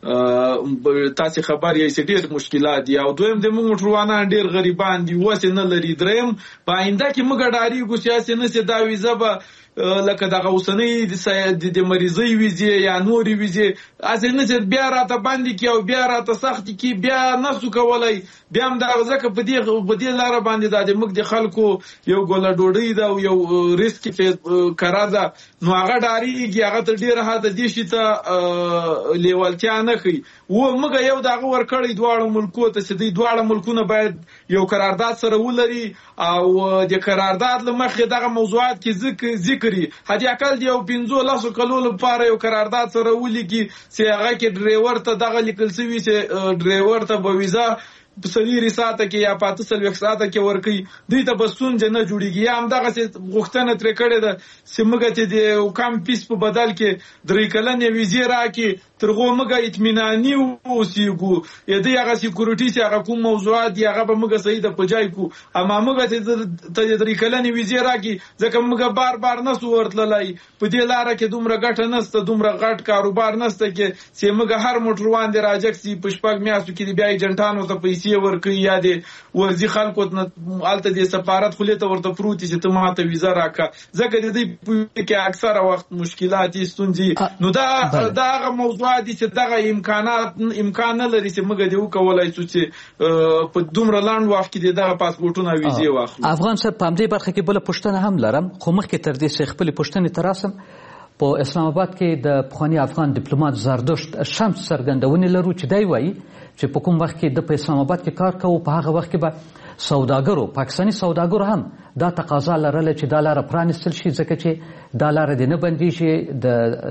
تاسو خبر یې چې ډېر مشکلات دي، او دویم د موږ موټروانان ډېر غریبان دي، وسه نه لري. دریم په آینده کې موږ ډاریږو چې نه چې دا ویزه به لکه دغه اوسنۍ د مریضۍ ویزې یا نورې ویزې اسنه چې بیا راته باندې کې او بیا راته سخت کې بیا نسو کولای. بیا هم دا ځکه په دې لار باندې د موږ د خلکو یو ګوله ډوډۍ ده او یو ریسک کرا ده، نو هغه ډاریږي، هغه ته ډېر هدا دي چې ته لیوالتیا نه کوي. و موږ یو دغه ورکړی دواړو ملکو ته چې دوی دواړه ملکونه باید یو قرارداد سره ولري او د قرارداد لمخې دغه موضوعات کې ذکر هدي اقل دی او 15 کلو لپاره یو قرارداد سره ولیکي چې هغه کې ډرایور ته دغه لیکل شوی چې ډرایور ته به ویزا په سلیری ساعته کې یا 45 ساعته کې ورکي، دوی ته بسون نه جوړیږي. یا هم دغه غوښتنه تر کړې ده چې موږ ته د کم پیس په بدل کې 3 کلنې ویزې راکې ترغه موږ اطمیناني اوسېګو. یدي هغه سکیورټي چې هغه کوم موضوعات دی هغه به موږ صحیح د پجای کو، اما موږ ته 3 کلنې ویزې راکې ځکه موږ بار نه سو ورتللای. په دې لار کې دومره ګټه نشته، دومره غټ کاروبار نشته چې موږ هر موټروان دی راځي چې په شپږ میاشتو کې بیا ایجنټانو ته پیسې ورکړي یا د ورزي خلکو الته د سفارت خلیته ورته پروتي چې ته ماته ویزا راکا، ځکه د دې کې اکثره وخت مشکلات ستونزې. نو دا هغه موضوع دي چې دغه امکان نه لري چې موږ دې وکولای چې په دومره لاند وخت کې دغه پاسپورټونه ویزې واخلو. افغان صاحب په دې برخه کې بل پښتنه هم لرم، خو مخکې تر دې چې خپل پښتنې تراسم په اسلام آباد کې د پخوانی افغان ډیپلوماټ زردشت شمس څرګندونې لرو چې دی وایي چې په کوم وخت کې د اسلام آباد کې کار کوو په هغه وخت کې به سوداګرو پاکستاني سوداګرو هم دا تقاضا لرله چې دا لاره پرانیستل شي ځکه چې دا لاره دې نه بندېږي.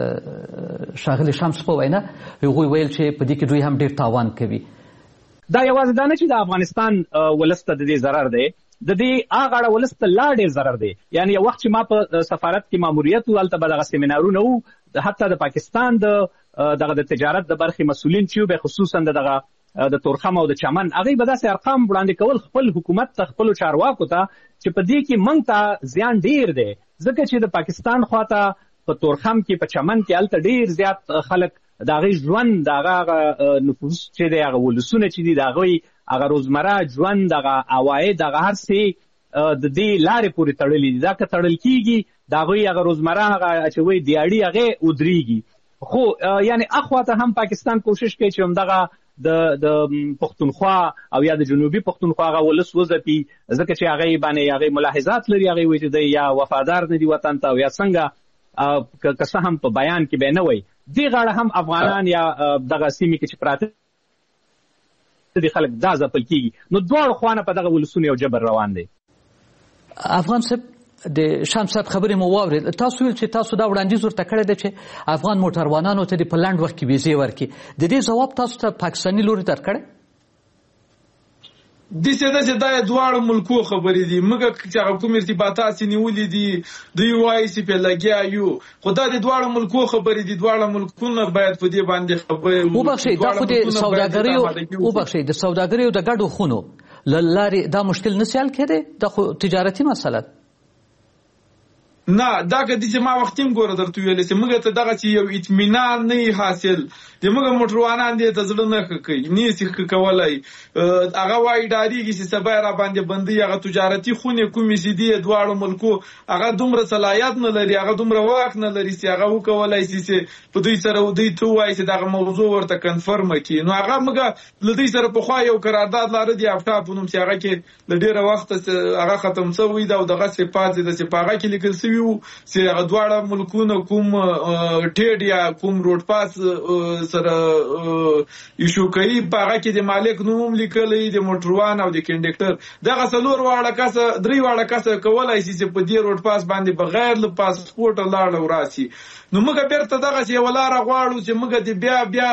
د ښاغلي شمس په وینا هغوی ویل چې په دې کې دوی هم ډېر تاوان کوي. دا یوازې دا نه چې د افغانستان ولس ته د دې ضرر دی، د دې هغه اړه ولس ته لا ډېر ضرر دی. یعنی یو وخت چې ما په سفارت کې ماموریت و هلته به دغه سیمینارونه وو، حتی د پاکستان دغه د تجارت د برخې مسؤلین چې به خصوصا د تورخم او د چمن هغوی به داسې ارقام وړاندې کول خپل حکومت ته خپلو چارواکو ته چې په دې کې موږ ته زیان ډېر دی، ځکه چې د پاکستان خواته په تورخم کې په چمن کې هلته ډېر زیات خلک د هغوی ژوند د هغه نفوس چې دی هغه ولسونه چې دي د هغوی هغه روزمره ژوند هغه عواید هغه هر څه د دې لارې پورې تړلي دي. دا که تړل کېږي د هغوی هغه روزمره هغه اچوي دیاړي هغې ودرېږي. خو یعنی اخواته هم پاکستان کوشش کوي چې همدغه د پښتونخوا او یا د جنوبي پښتونخوا هغه ولس وځپي، ځکه چې هغې باندې هغې ملاحظات لري، هغې وایي چې دی یا وفادار نه دي وطن ته او یا څنګه که څه هم په بیان کې به نه وایي. دې غاړه هم افغانان یا دغه سیمې کې چې پراته دي خلک دا ځپل کېږي. نو دواړو خوا نه په دغه ولسونو یو جبر روان دی. افغان صاحب د شمس صاحب خبرې مو واورېد، تاسو ویل چې تاسو دا وړاندیز ورته کړی دی چې افغان موټروانانو ته د په لنډ وخت کې ویزې ورکړي. د دې ځواب تاسو ته پاکستاني لوري درکړی؟ د څه د دواړو ملکو خبرې دي موږ چې هغه کوم ارتباطات نیولې دي دوی وایي چې په لګیا یو خو دا د دواړو ملکو خبرې دي دواړو ملکونو باید په دې باندې خبرې وبخښئ دا خو د سوداګریو د ګډو خونو لارې دا مشکل نه سیال کېده دا خو تجارتي مسله نه دا که چې ما وختیم ګوره درته ویلې چې موږ ته دغه چې یو اطمینان نه حاصل د موږ موټروانان دې ته زړه نه کوي نه سي کولای هغه وایي ډاریږي چې سبا را باندې بندي هغه تجارتي خونې کومې چې دي دواړو ملکو هغه دومره صلاحیت نه لري هغه دومره وخت نه لري چې هغه وکولای شي چې په دوی سره دوی ته وایي چې دغه موضوع ورته کنفرم کړي نو هغه موږ له دوی سره په خوا یو قرارداد لاره دی افتاب نوم چې هغه کې له ډیره وخت هغه ختم شوی دا او دغه صفات د صفاغه کې لیکل شوی چې هغه دواړه ملکونه کوم ټیډ یا کوم روډ پاس سره ایشو کوي هغه کې د مالک نوم لیکلی د موټروان او د کنډکټر دغه څلور واړه کسه درې واړه کسه کولای شي چې په دې روډ پاس باندې بغیر له پاسپورت لاړ وراسي نو موږ بیرته دغه چې ولاره غواړو چې موږ د بیا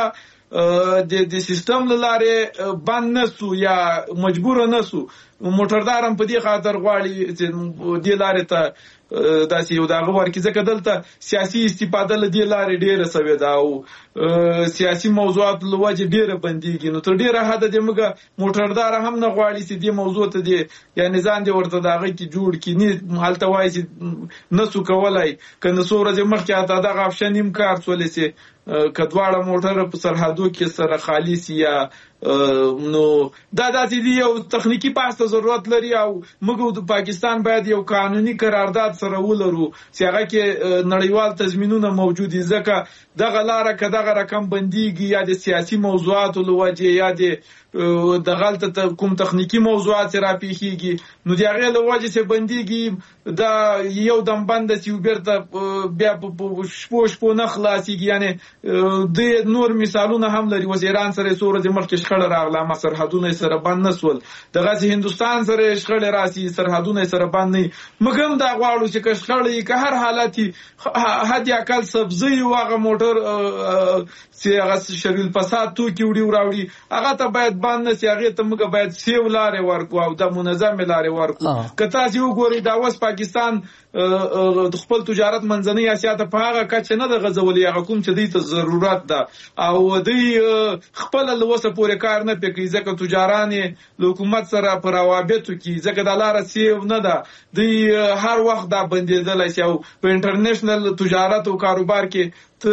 د سیستم لاره باندې نسو یا مجبور نسو موټردارم په دې خاطر غواړي چې دې لارې ته داسې یو دغه ورکې ځکه دلته سیاسي استفاده له دې لارې ډېره سوې ده او سیاسي موضوعات له وجې ډېره بندېږي نو تر ډېره حده دې موږ موټردار هم نه غواړي چې دې موضوع ته دې یعنې ځان دې ورته د هغه کې جوړ کړي نه هلته وایي چې نسو کولی که نه څو ورځې مخکې هلته دغه آپشن هم کار شولی چې که دواړه موټر په سرحدو کې سره خالي سي یا نو دا داسې دی یو تخنیکی بحث ته ضرورت لري او موږ د پاکستان باید یو قانوني قرارداد سره ولرو چې هغه کې نړیوال تضمینونه موجود دي ځکه دغه لاره که دغه رقم بندیږي یا د سیاسي موضوعاتو له وجې یا د غلطه کوم تخنیکی موضوعات راپیښیږي نو د هغې له وجې چې بندیږي دا یو دم بنده چې بیرته بیا په شپو نه خلاصیږي یعنې د نور مثالونه هم لري اوس ایران سره څو ورځې مخکې شخړه راغله اما سرحدونه یې سره بند نه سول دغسې هندوستان سره شخړې راسي سرحدونه یې سره بند نه وي موږ هم دا غواړو چې که شخړه یي که هر حالت یي حد اقل سبزی و هغه موټر چې هغه شریل الفساد توکي وړي راوړي هغه ته باید بند نه سي هغې ته موږ باید سیو لارې ورکړو او د منظمې لارې ورکړو که تاسې وګورئ دا اوس پاکستان د خپل تجارت منځنۍ اسیا ته په هغه کچه نه ده غځولې هغه کوم چې دوی ته ضرورت ده او دوی خپله له اوسه پورې کار نه پرې کوي ځکه تجاران یې له حکومت سره په روابطو کې ځکه دا لاره سیو نه ده دوی هر وخت دا بندېدلی شي او په انټرنیشنل تجارت او کاروبار کې ته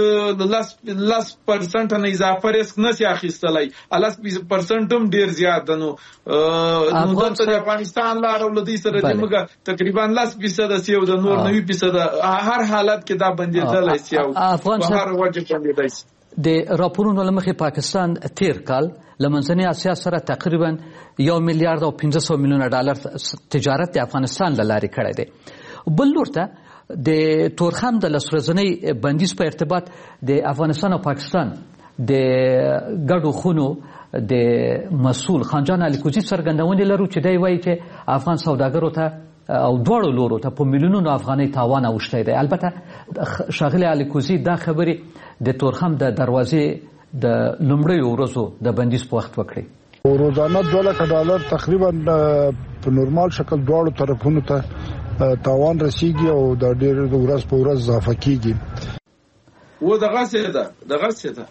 10% نه اضافه ریسک نشي اخیستلی 10% هم ډیر زیات ده نو دلته د افغانستان لاره له دوی سره موږ تقریبا 10% سیو د نور 90% هر حالت کې دا بندېدلی شي او په هر وجه بندېدلی شي د راپورونو له مخې پاکستان تیر کال له منځنۍ اسیا سره تقریبا 1 میلیارډ او 500 میلیونه ډالر تجارت د افغانستان له لارې کړی دی بل لور ته د تورخم د لسورځنۍ بندیز په ارتباط د افغانستان او پاکستان د ګډو خونو د مسؤل خانجان الیکوزي څرګندونې لرو چې دی وایي چې افغان سوداګرو ته او دواړو لورو ته په میلیونونو افغانۍ تاوان اوښتی دی البته ښاغلي الیکوزي دا خبرې د تورخم د دروازې د لومړیو ورځو د بندیز په وخت وکړي روزانه $2 تقریبا په نورمال شکل دواړو طرفونو ته تاوان رسیږي او د ډېر ورځ په ورځ اضافه کیږي و دغه څه ده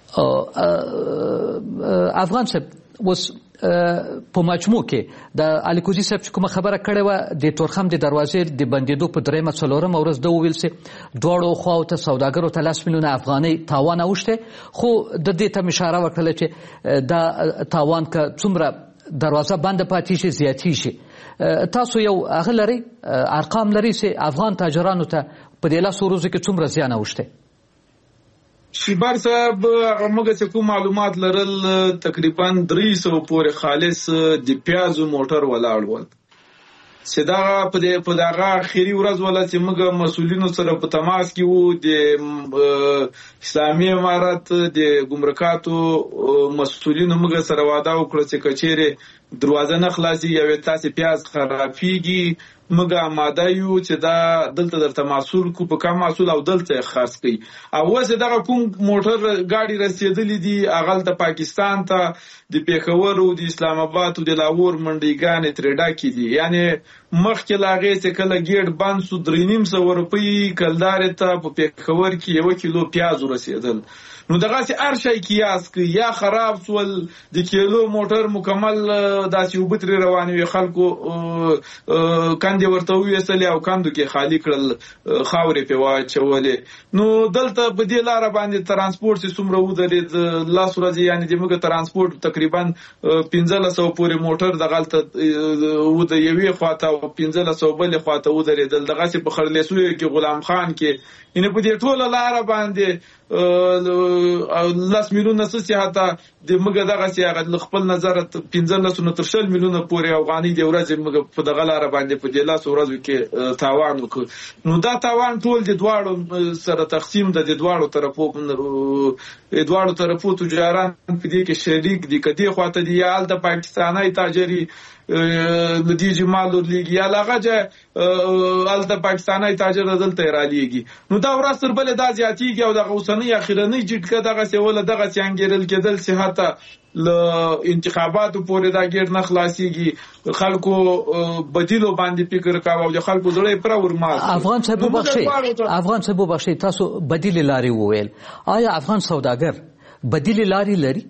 افغان صاحب اوس په مجموع کې د الیکوزي صاحب کومه خبره کړې وه د تورخم د دروازې د بندېدو په 3-4 ورځ ده وویل چې دواړو خواو ته سوداګرو ته 10 میلیونه افغانۍ تاوان اوښتی خو د دې ته اشاره وکړله چې دا تاوان که څومره دروازه بنده پاتې شي زیاتې شي تاسو یو هغه لرئ ارقام لرئ چې افغان تاجرانو ته په دې 10 ورځو کې څومره زیان اوښتی شیبار صاحب هغه موږ چې کوم معلومات لرل تقریبا 300 پورې خالص د پیازو موټر ولاړ ول چې دا په دغه اخیری ورځ ولا چې موږ مسؤلینو سره په تماس کې وو د اسلامي امارت د ګمرکاتو مسؤلینو موږ سره وعده وکړه چې کچېره دروازه نه خلاصي یا تاسو پیاز خرابېږي موږ آماده یو چې دا دلته درته محصول کو په کم محصول او دلته خرڅ کړي. او اوس دغه کوم موټر ګاډي رسیدلې دي هغه ته پاکستان ته د پیښور او د اسلام آباد او د لاهور منډیګانې ترې ډکې دي. یعنی مخکې لاغې چې کله ګیټ بند سو 3.5 روپۍ کلدار ته په پیښور کې 1 کیلو پیاز ورسېدل. نو دغه سي ارشای کیاس کې یا خراب سول د کیلو موټر مکمل داسې وبتري روانوي خلکو کاندي ورته وېسل او کاندو کې خالی کړل خاورې په واچولې. نو دلته په دې لار باندې ترانسپورت سیستم ودرېد لاس ورځي. یعنی د موږ ترانسپورت تقریبا 1500 پورې موټر دغه ود یوې خواته او 1500 بل خواته ودرېدل. دغه سي په خړلېسوي کې غلام خان کې ان په دې ټوله لار باندې 10 میلیونه سیاحت د موږ دغه سیاحت خپل نظر 15 تر 20 میلیونه پورې افغاني د ورځې موږ په دغه لار باندې په دې لاس ورځو کې تاوان وکړ. نو دا تاوان ټول د دواړو سره تقسیم د دواړو طرفو تجاران په دې کې شریک دي. کدي خواته دی یال د پاکستاني تاجري د دې جمال لیګي یا لغه ال د پاکستاني تاجر دلته را لیګي. نو دا ورځ تر بل دا زیاتیږي او د غوسنۍ اخیرنۍ جټکه دغه سیول دغه څنګهرل کېدل صحت ل انتخاباتو پورې دا ګیر نه خلاصيږي. خلکو بدیلو باندې فکر کاوه او د خلکو زړه پر ورمات. افغان څه بخشي تاسو بدیل لاري وویل. آیا افغان سوداګر بدیل لاري لري؟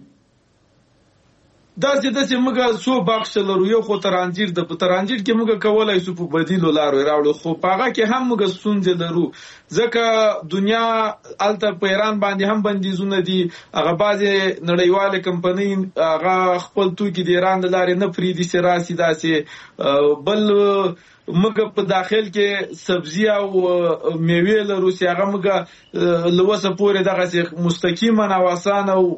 دا چې موږ سو بخش لرو. یو خو ترانزیت د ترانزیت کې موږ کولای شو په بدیلو لارو راوړو خو پاغه کې هم موږ ستونزې لرو ځکه دنیا الته په ایران باندې هم بندیزونه دي. هغه بعضې نړیواله کمپنۍ هغه خپل توکي د ایران د لارې نه پریدي چې راسي داسې بل موږ په داخل کې سبزی او میوې لرو چې هغه موږ لوسه پورې دغه مستقیما او اسانه او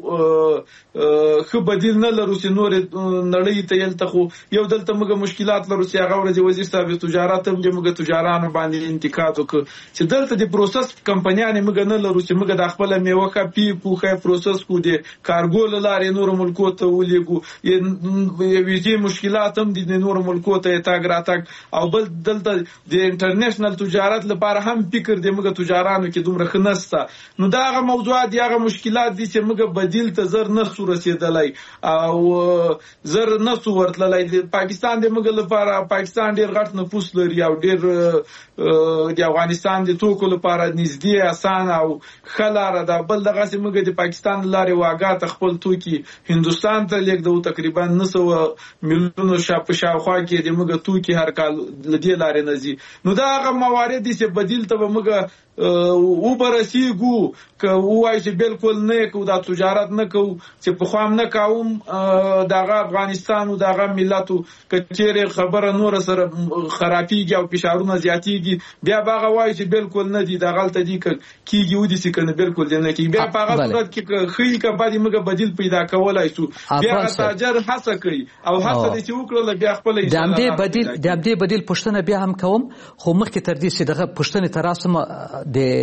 خو بدیل نه لرو چې نور نړۍ ته یلته خو یو دلته موږ مشکلات لرو چې هغه ورځ وزیر صاحب تجارت هم موږ تجارانو باندې انتقاد وکړ چې دلته د پروسس کمپنیانې موږ نه لرو چې موږ د خپل میوه کپی پوخه پروسس کو دي کارګو لارې نور ملکو ته ولېګو یوې مشکلات هم د نور ملکو ته تاګ راتګ او بل دلته د انټرنیشنل تجارت لپاره هم فکر دی موږ تجارانو کې دومره خنسته. نو دا هغه موضوعات دي هغه مشکلات دي چې موږ بدیل ته زر نه رسیدلای او زر نه ورتللای. پاکستان د موږ لپاره پاکستان ډیر غټ نفوس لري او ډیر د افغانستان د توکو لپاره نږدې اسانه او خلاره ده. بل دغه چې موږ د پاکستان لارې واګات خپل توکي هندستان ته لیږدو تقریبا 900 میلیونه شاوخوا کې د موږ توکي هر کال لدی لارې نزي. نو دا هغه موارد دي چې بدیل ته موږ او برسیګو که وای چې بالکل نه کو دا تجارت نه کو چې په خوام نه کوم دغه افغانستان او دغه ملتو کچېره خبره نور سره خرابېږي او فشارونه زیاتېږي بیا باغه وای چې بالکل نه دي د غلطه دي کیږي ودي چې کنه بالکل نه کیږي بیا په هغه صورت کې خې کا باندې موږ بدیل پیدا کولای شو. بیا تاجر هڅه کوي او هڅه دې چې وکړل بیا خپل د دې بدیل پښتنه بیا هم کوم خو مخکې تر دې چې دغه پښتنه تراسمه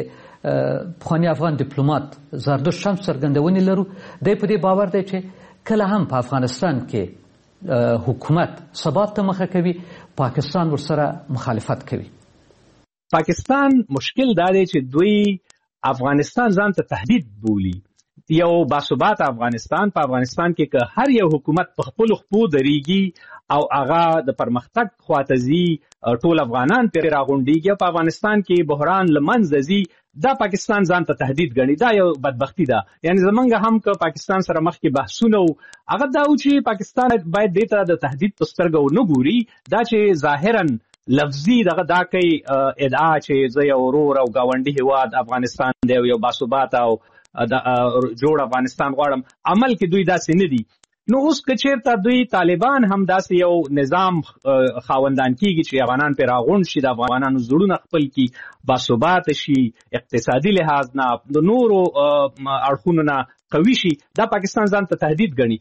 د پخوانی افغان ډیپلوماټ زردوش شمس څرګندونې لرو. دی په دې باور دی چې کله هم په افغانستان کې حکومت ثبات ته مخه کوي پاکستان ورسره مخالفت کوي. پاکستان مشکل دا دی چې دوی افغانستان ځان ته تهدید بولي. یو باثبات افغانستان په افغانستان کې که هر یو حکومت په خپل خپو دریږي او هغه د پرمختګ خواته ځي ټول افغانان پرې راغونډېږي په افغانستان کې بحران له منځه ځي دا پاکستان ځان ته تهدید ګڼي. دا یو بدبختي ده. یعنی زمونږ هم که پاکستان سره مخکې بحثونه وو هغه دا و چې پاکستان باید دې ته د تهدید په سترګه ونه ګوري. دا چې ظاهرا لفظي دغه دا کوي ادعا چې زه یو ورور او ګاونډي هیواد افغانستان دی یو باثباته او جوړ افغانستان غواړم عمل کې دوی داسې نه دي. نو اوس که چېرته دوی طالبان هم داسې یو نظام خاوندان کېږي چې افغانان پرې راغونډ شي د افغانانو زړونه خپل کړي باثباته شي اقتصادي لحاظ نه د نورو اړخونو نه قوي شي دا پاکستان ځان ته تهدید ګڼي.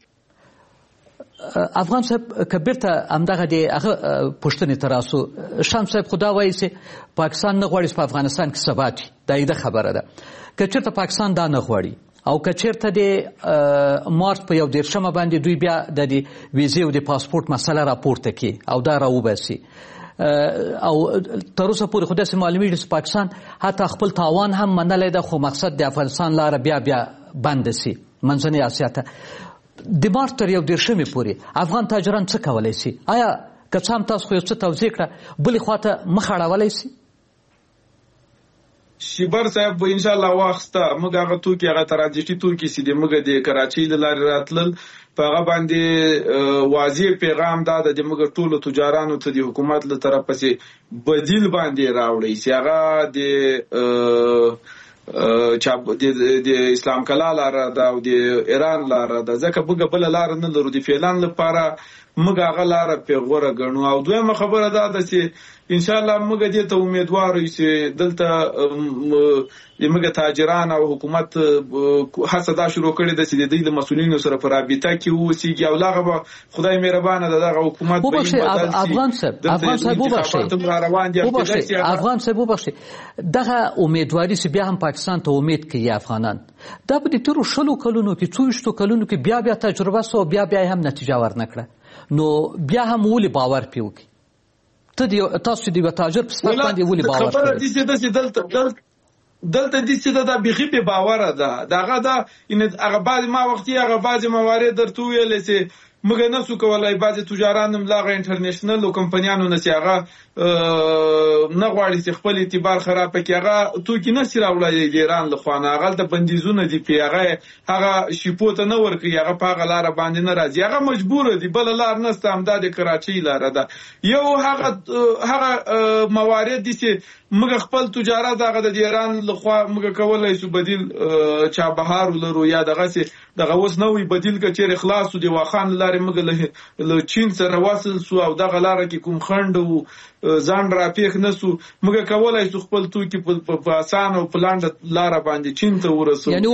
افغان صاحب کبیر ته همدغه د هغه پوښتنې ته راسو. شمس صاحب خو دا وایي چې پاکستان نه غواړي په افغانستان کې ثبات وي دا یې خبره ده. که چېرته پاکستان دا نه غواړي او که چېرته د مارچ په 11 باندې دوی بیا د ویزې او د پاسپورت مسله راپورته کړي او دا راوباسي او تر اوسه پورې خو داسې معلومیږي چې پاکستان حتی خپل تاوان هم منلی ده خو مقصد د افغانستان لاره بیا بنده سي منځنۍ اسیا ته. د مارچ تر 11 پورې افغان تاجران څه کولی سي؟ آیا که څه هم تاسو خو یو څه توضیح کړه بلې خواته مخ اړولی سي؟ شیبر صاحب به انشاءالله واخسته موږ هغه توکي هغه ترانزیټي توکي چې د موږ د کراچۍ له لارې راتلل په هغه باندې واضح پیغام دا د موږ ټولو تجارانو ته د حکومت له طرفه چې بدیل باندې راوړی چې هغه د اسلام کلا لاره ده او د ایران لاره ده ځکه موږ بله لاره نه لرو د فعلان لپاره موږ هغه لاره پې غوره ګڼو. او دویمه خبره دا ده چې انشاءالله موږ دې ته امیدوار یو چې دلته موږ تاجران او حکومت هڅه دا شروع کړې ده چې د دوی له مسؤلینو سره په رابطه کې واوسېږي او لا به خدای مهربانه ده دغه حکومت به افغان صاحب وبخښئ دغه امیدواري چې بیا هم پاکستان ته امید کوي افغانان دا په دې تېرو 20 کلونو کې 24 کلونو کې بیا تجربه سو بیا هم نتیجه ورنکړه نو بیا هم ولې باور پې وکړي؟ تاسو د یو تاجر په صفت باندې ولې باور کوئ؟ خبره دې چې دلته دې چې دا بيخي په باور ده دغه دا هغه بعض ما وختي هغه بعض موارد درته ویل چې موږ نه څو کولای بعض تجاران ملاغه انټرنیشنل او کمپنیانو نه چې هغه نه غواړي چې خپل اعتبار خراب کړي هغه توکي نه سره وړي د ایران له خوا نه هغه د بندیزونه دي په هغه شیپوت نه ورکي هغه په هغه لار باندې نه راځي هغه مجبور دي بل لار نه ستام د کراچۍ لار ده یو هغه موارد دي چې موږ خپل تجارت هغه د ایران له خوا موږ کولای شو بدیل چابهار ولرو یا دغه اوس نوې بدیل کچېر اخلاص دی واخان لارې موږ له چین سره واصل سو او دغه لار کې کوم خند او ځان را پیښ نسو موږ کولای شو خپل توکي په آسان او پلاند لار باندې چین ته ورسو یعنی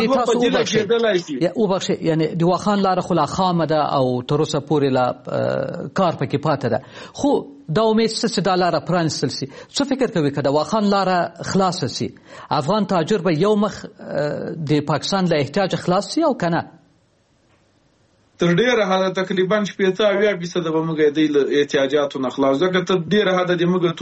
وبخښئ یعنی د واخان لار خو لا خامه ده او تر اوسه پورې لا کار پکې پاته ده خو دا امید چې دا لاره پرانیستل سي څه فکر کوي که د واخان لاره خلاصه سي افغان تاجر به یو مخ د پاکستان له احتیاج خلاص سي او که نه؟ تر ډیره حده تقریبا 80% به موږ د احتیاجاتو نه خلاص ځکه تر ډیره حده د موږ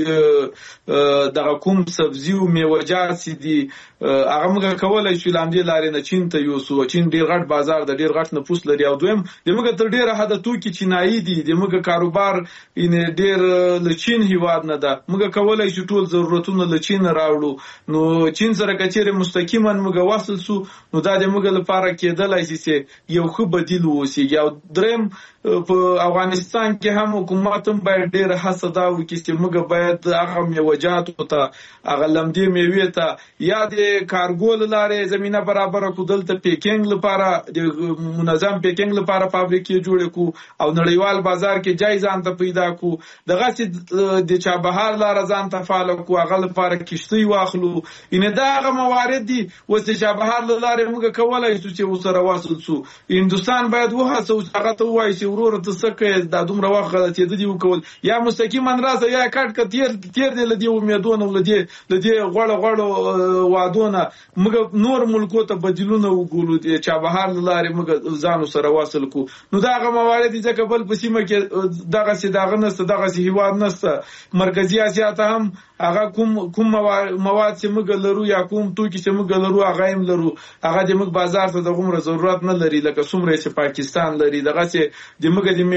توکي دغه کوم سبزي او میوه‌جات دي هغه موږ کولای شو لاندې لارې نه چین ته یوسو چین ډیر غټ بازار د ډیر غټ نفوس لري او دویم د موږ تر ډیره حده توکي چینایي دي د موږ کاروبار ان ډیر ل چین هیواد نه ده موږ کولای شو ټول ضرورتونه ل چین راوړو نو چین سره کچېره مستقیما موږ واصل سو نو دا د موږ لپاره کېدلای شي چې یو ښه بدیل وسیږي او دریم په افغانستان کې هم حکومت هم باید ډېر هڅه دا وکړي چې موږ باید هغه میوه‌جاتو ته هغه لمدې میوې ته یا د کارګو له لارې زمینه برابره کړو دلته پیکینګ لپاره د منظم پیکینګ لپاره فابریکې جوړې کړو او نړیوال بازار کې جای ځان ته پیدا کړو دغسې د چابهار لاره ځان ته فعاله کړو هغه لپاره کښتۍ واخلو یعنې دا هغه موارد دي اوس د چابهار له لارې موږ کولی شو چې ورسره واصل سو هندوستان باید وهڅوو هغه ته ووایي چې ورور ته څه کوې دا دومره وخت غلطېده دي وکول یا مستقیما راسه یا کټ که تیر دی له دې امیدونو له دې غوړو وعدونه موږ نور ملکو ته بدیلونه وګورو د چابهار له لارې موږ ځان سره واصل کړو نو دا هغه موارد دي ځکه بل په سیمه کې دغسې دغه نشته دغسې هیواد نشته مرکزي اسیا ته هم هغه کوم مواد چې موږ لرو یا کوم توکي چې موږ لرو هغه هم لرو هغه د موږ بازار ته دغومره ضرورت نه لري لکه څومره چې پاکستان لري دغسې د موږ د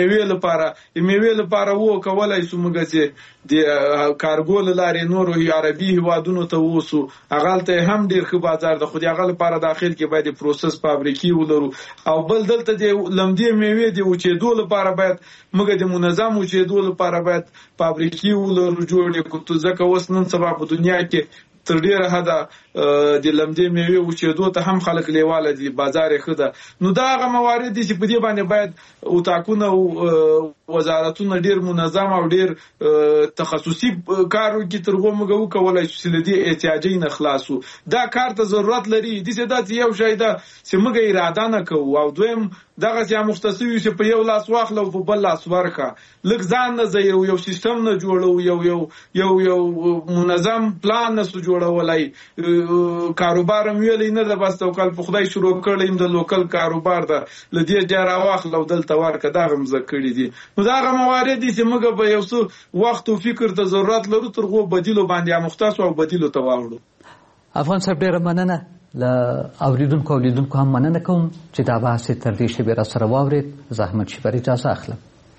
میوې لپاره وکولای شو موږ چې د کارګو له لارې نورو عربي هیوادونو ته ووسو هغلته هم ډېر ښه بازار ده خو د هغه لپاره داخل کې باید د پروسس فابریکې ولرو او بل دلته د لمدې میوې د وچېدو لپاره باید موږ د منظم وچېدو لپاره باید فابریکې ولرو جوړې کړو ځکه اوس نن سبا په دنیا کې تر ډیره حده د لمدې میوې وچېدو ته هم خلک لیواله دي بازار یې ښه ده نو دا هغه موارد دي چې په دې باندې باید اتاقونه او وزارتونه ډیر منظم او ډیر تخصصي کار وکړي تر هغو موږ وکولای شو چې له دې احتیاجۍ نه خلاصو دا کار ته ضرورت لري داسې داسې یو شی ده چې موږ اراده نه کوو او دویم دغسې هم مختص وي چې په یو لاس واخله او په بل لاس ورکړه لږ ځان نه ځایو یو سیستم نه جوړو یو منظم پلان نه سو جوړولای کاروبار ویلې نه د بس توکل په خدای شروع کړم د لوکل کاروبار د لدی جاره واخلو دلته ورکه دا هم زکړی دي نو دا غو موارد دي چې موږ به یو څه وخت او فکر ته ضرورت لرو ترغه بدیلو باندې مختص او بدیلو ته واوړو افغان صاحب ډیره مننه ل اوریدونکو هم مننه کوم چې دا بحث تر دې شی به سره واورید زحمت شي بری اجازه اخلم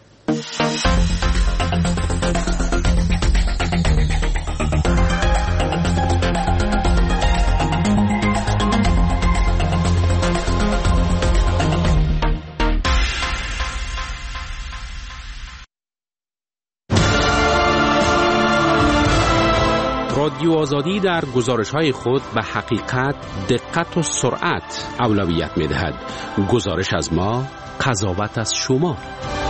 رادیو آزادی در گزارش‌های خود به حقیقت، دقت و سرعت اولویت می‌دهد. گزارش از ما، قضاوت از شما.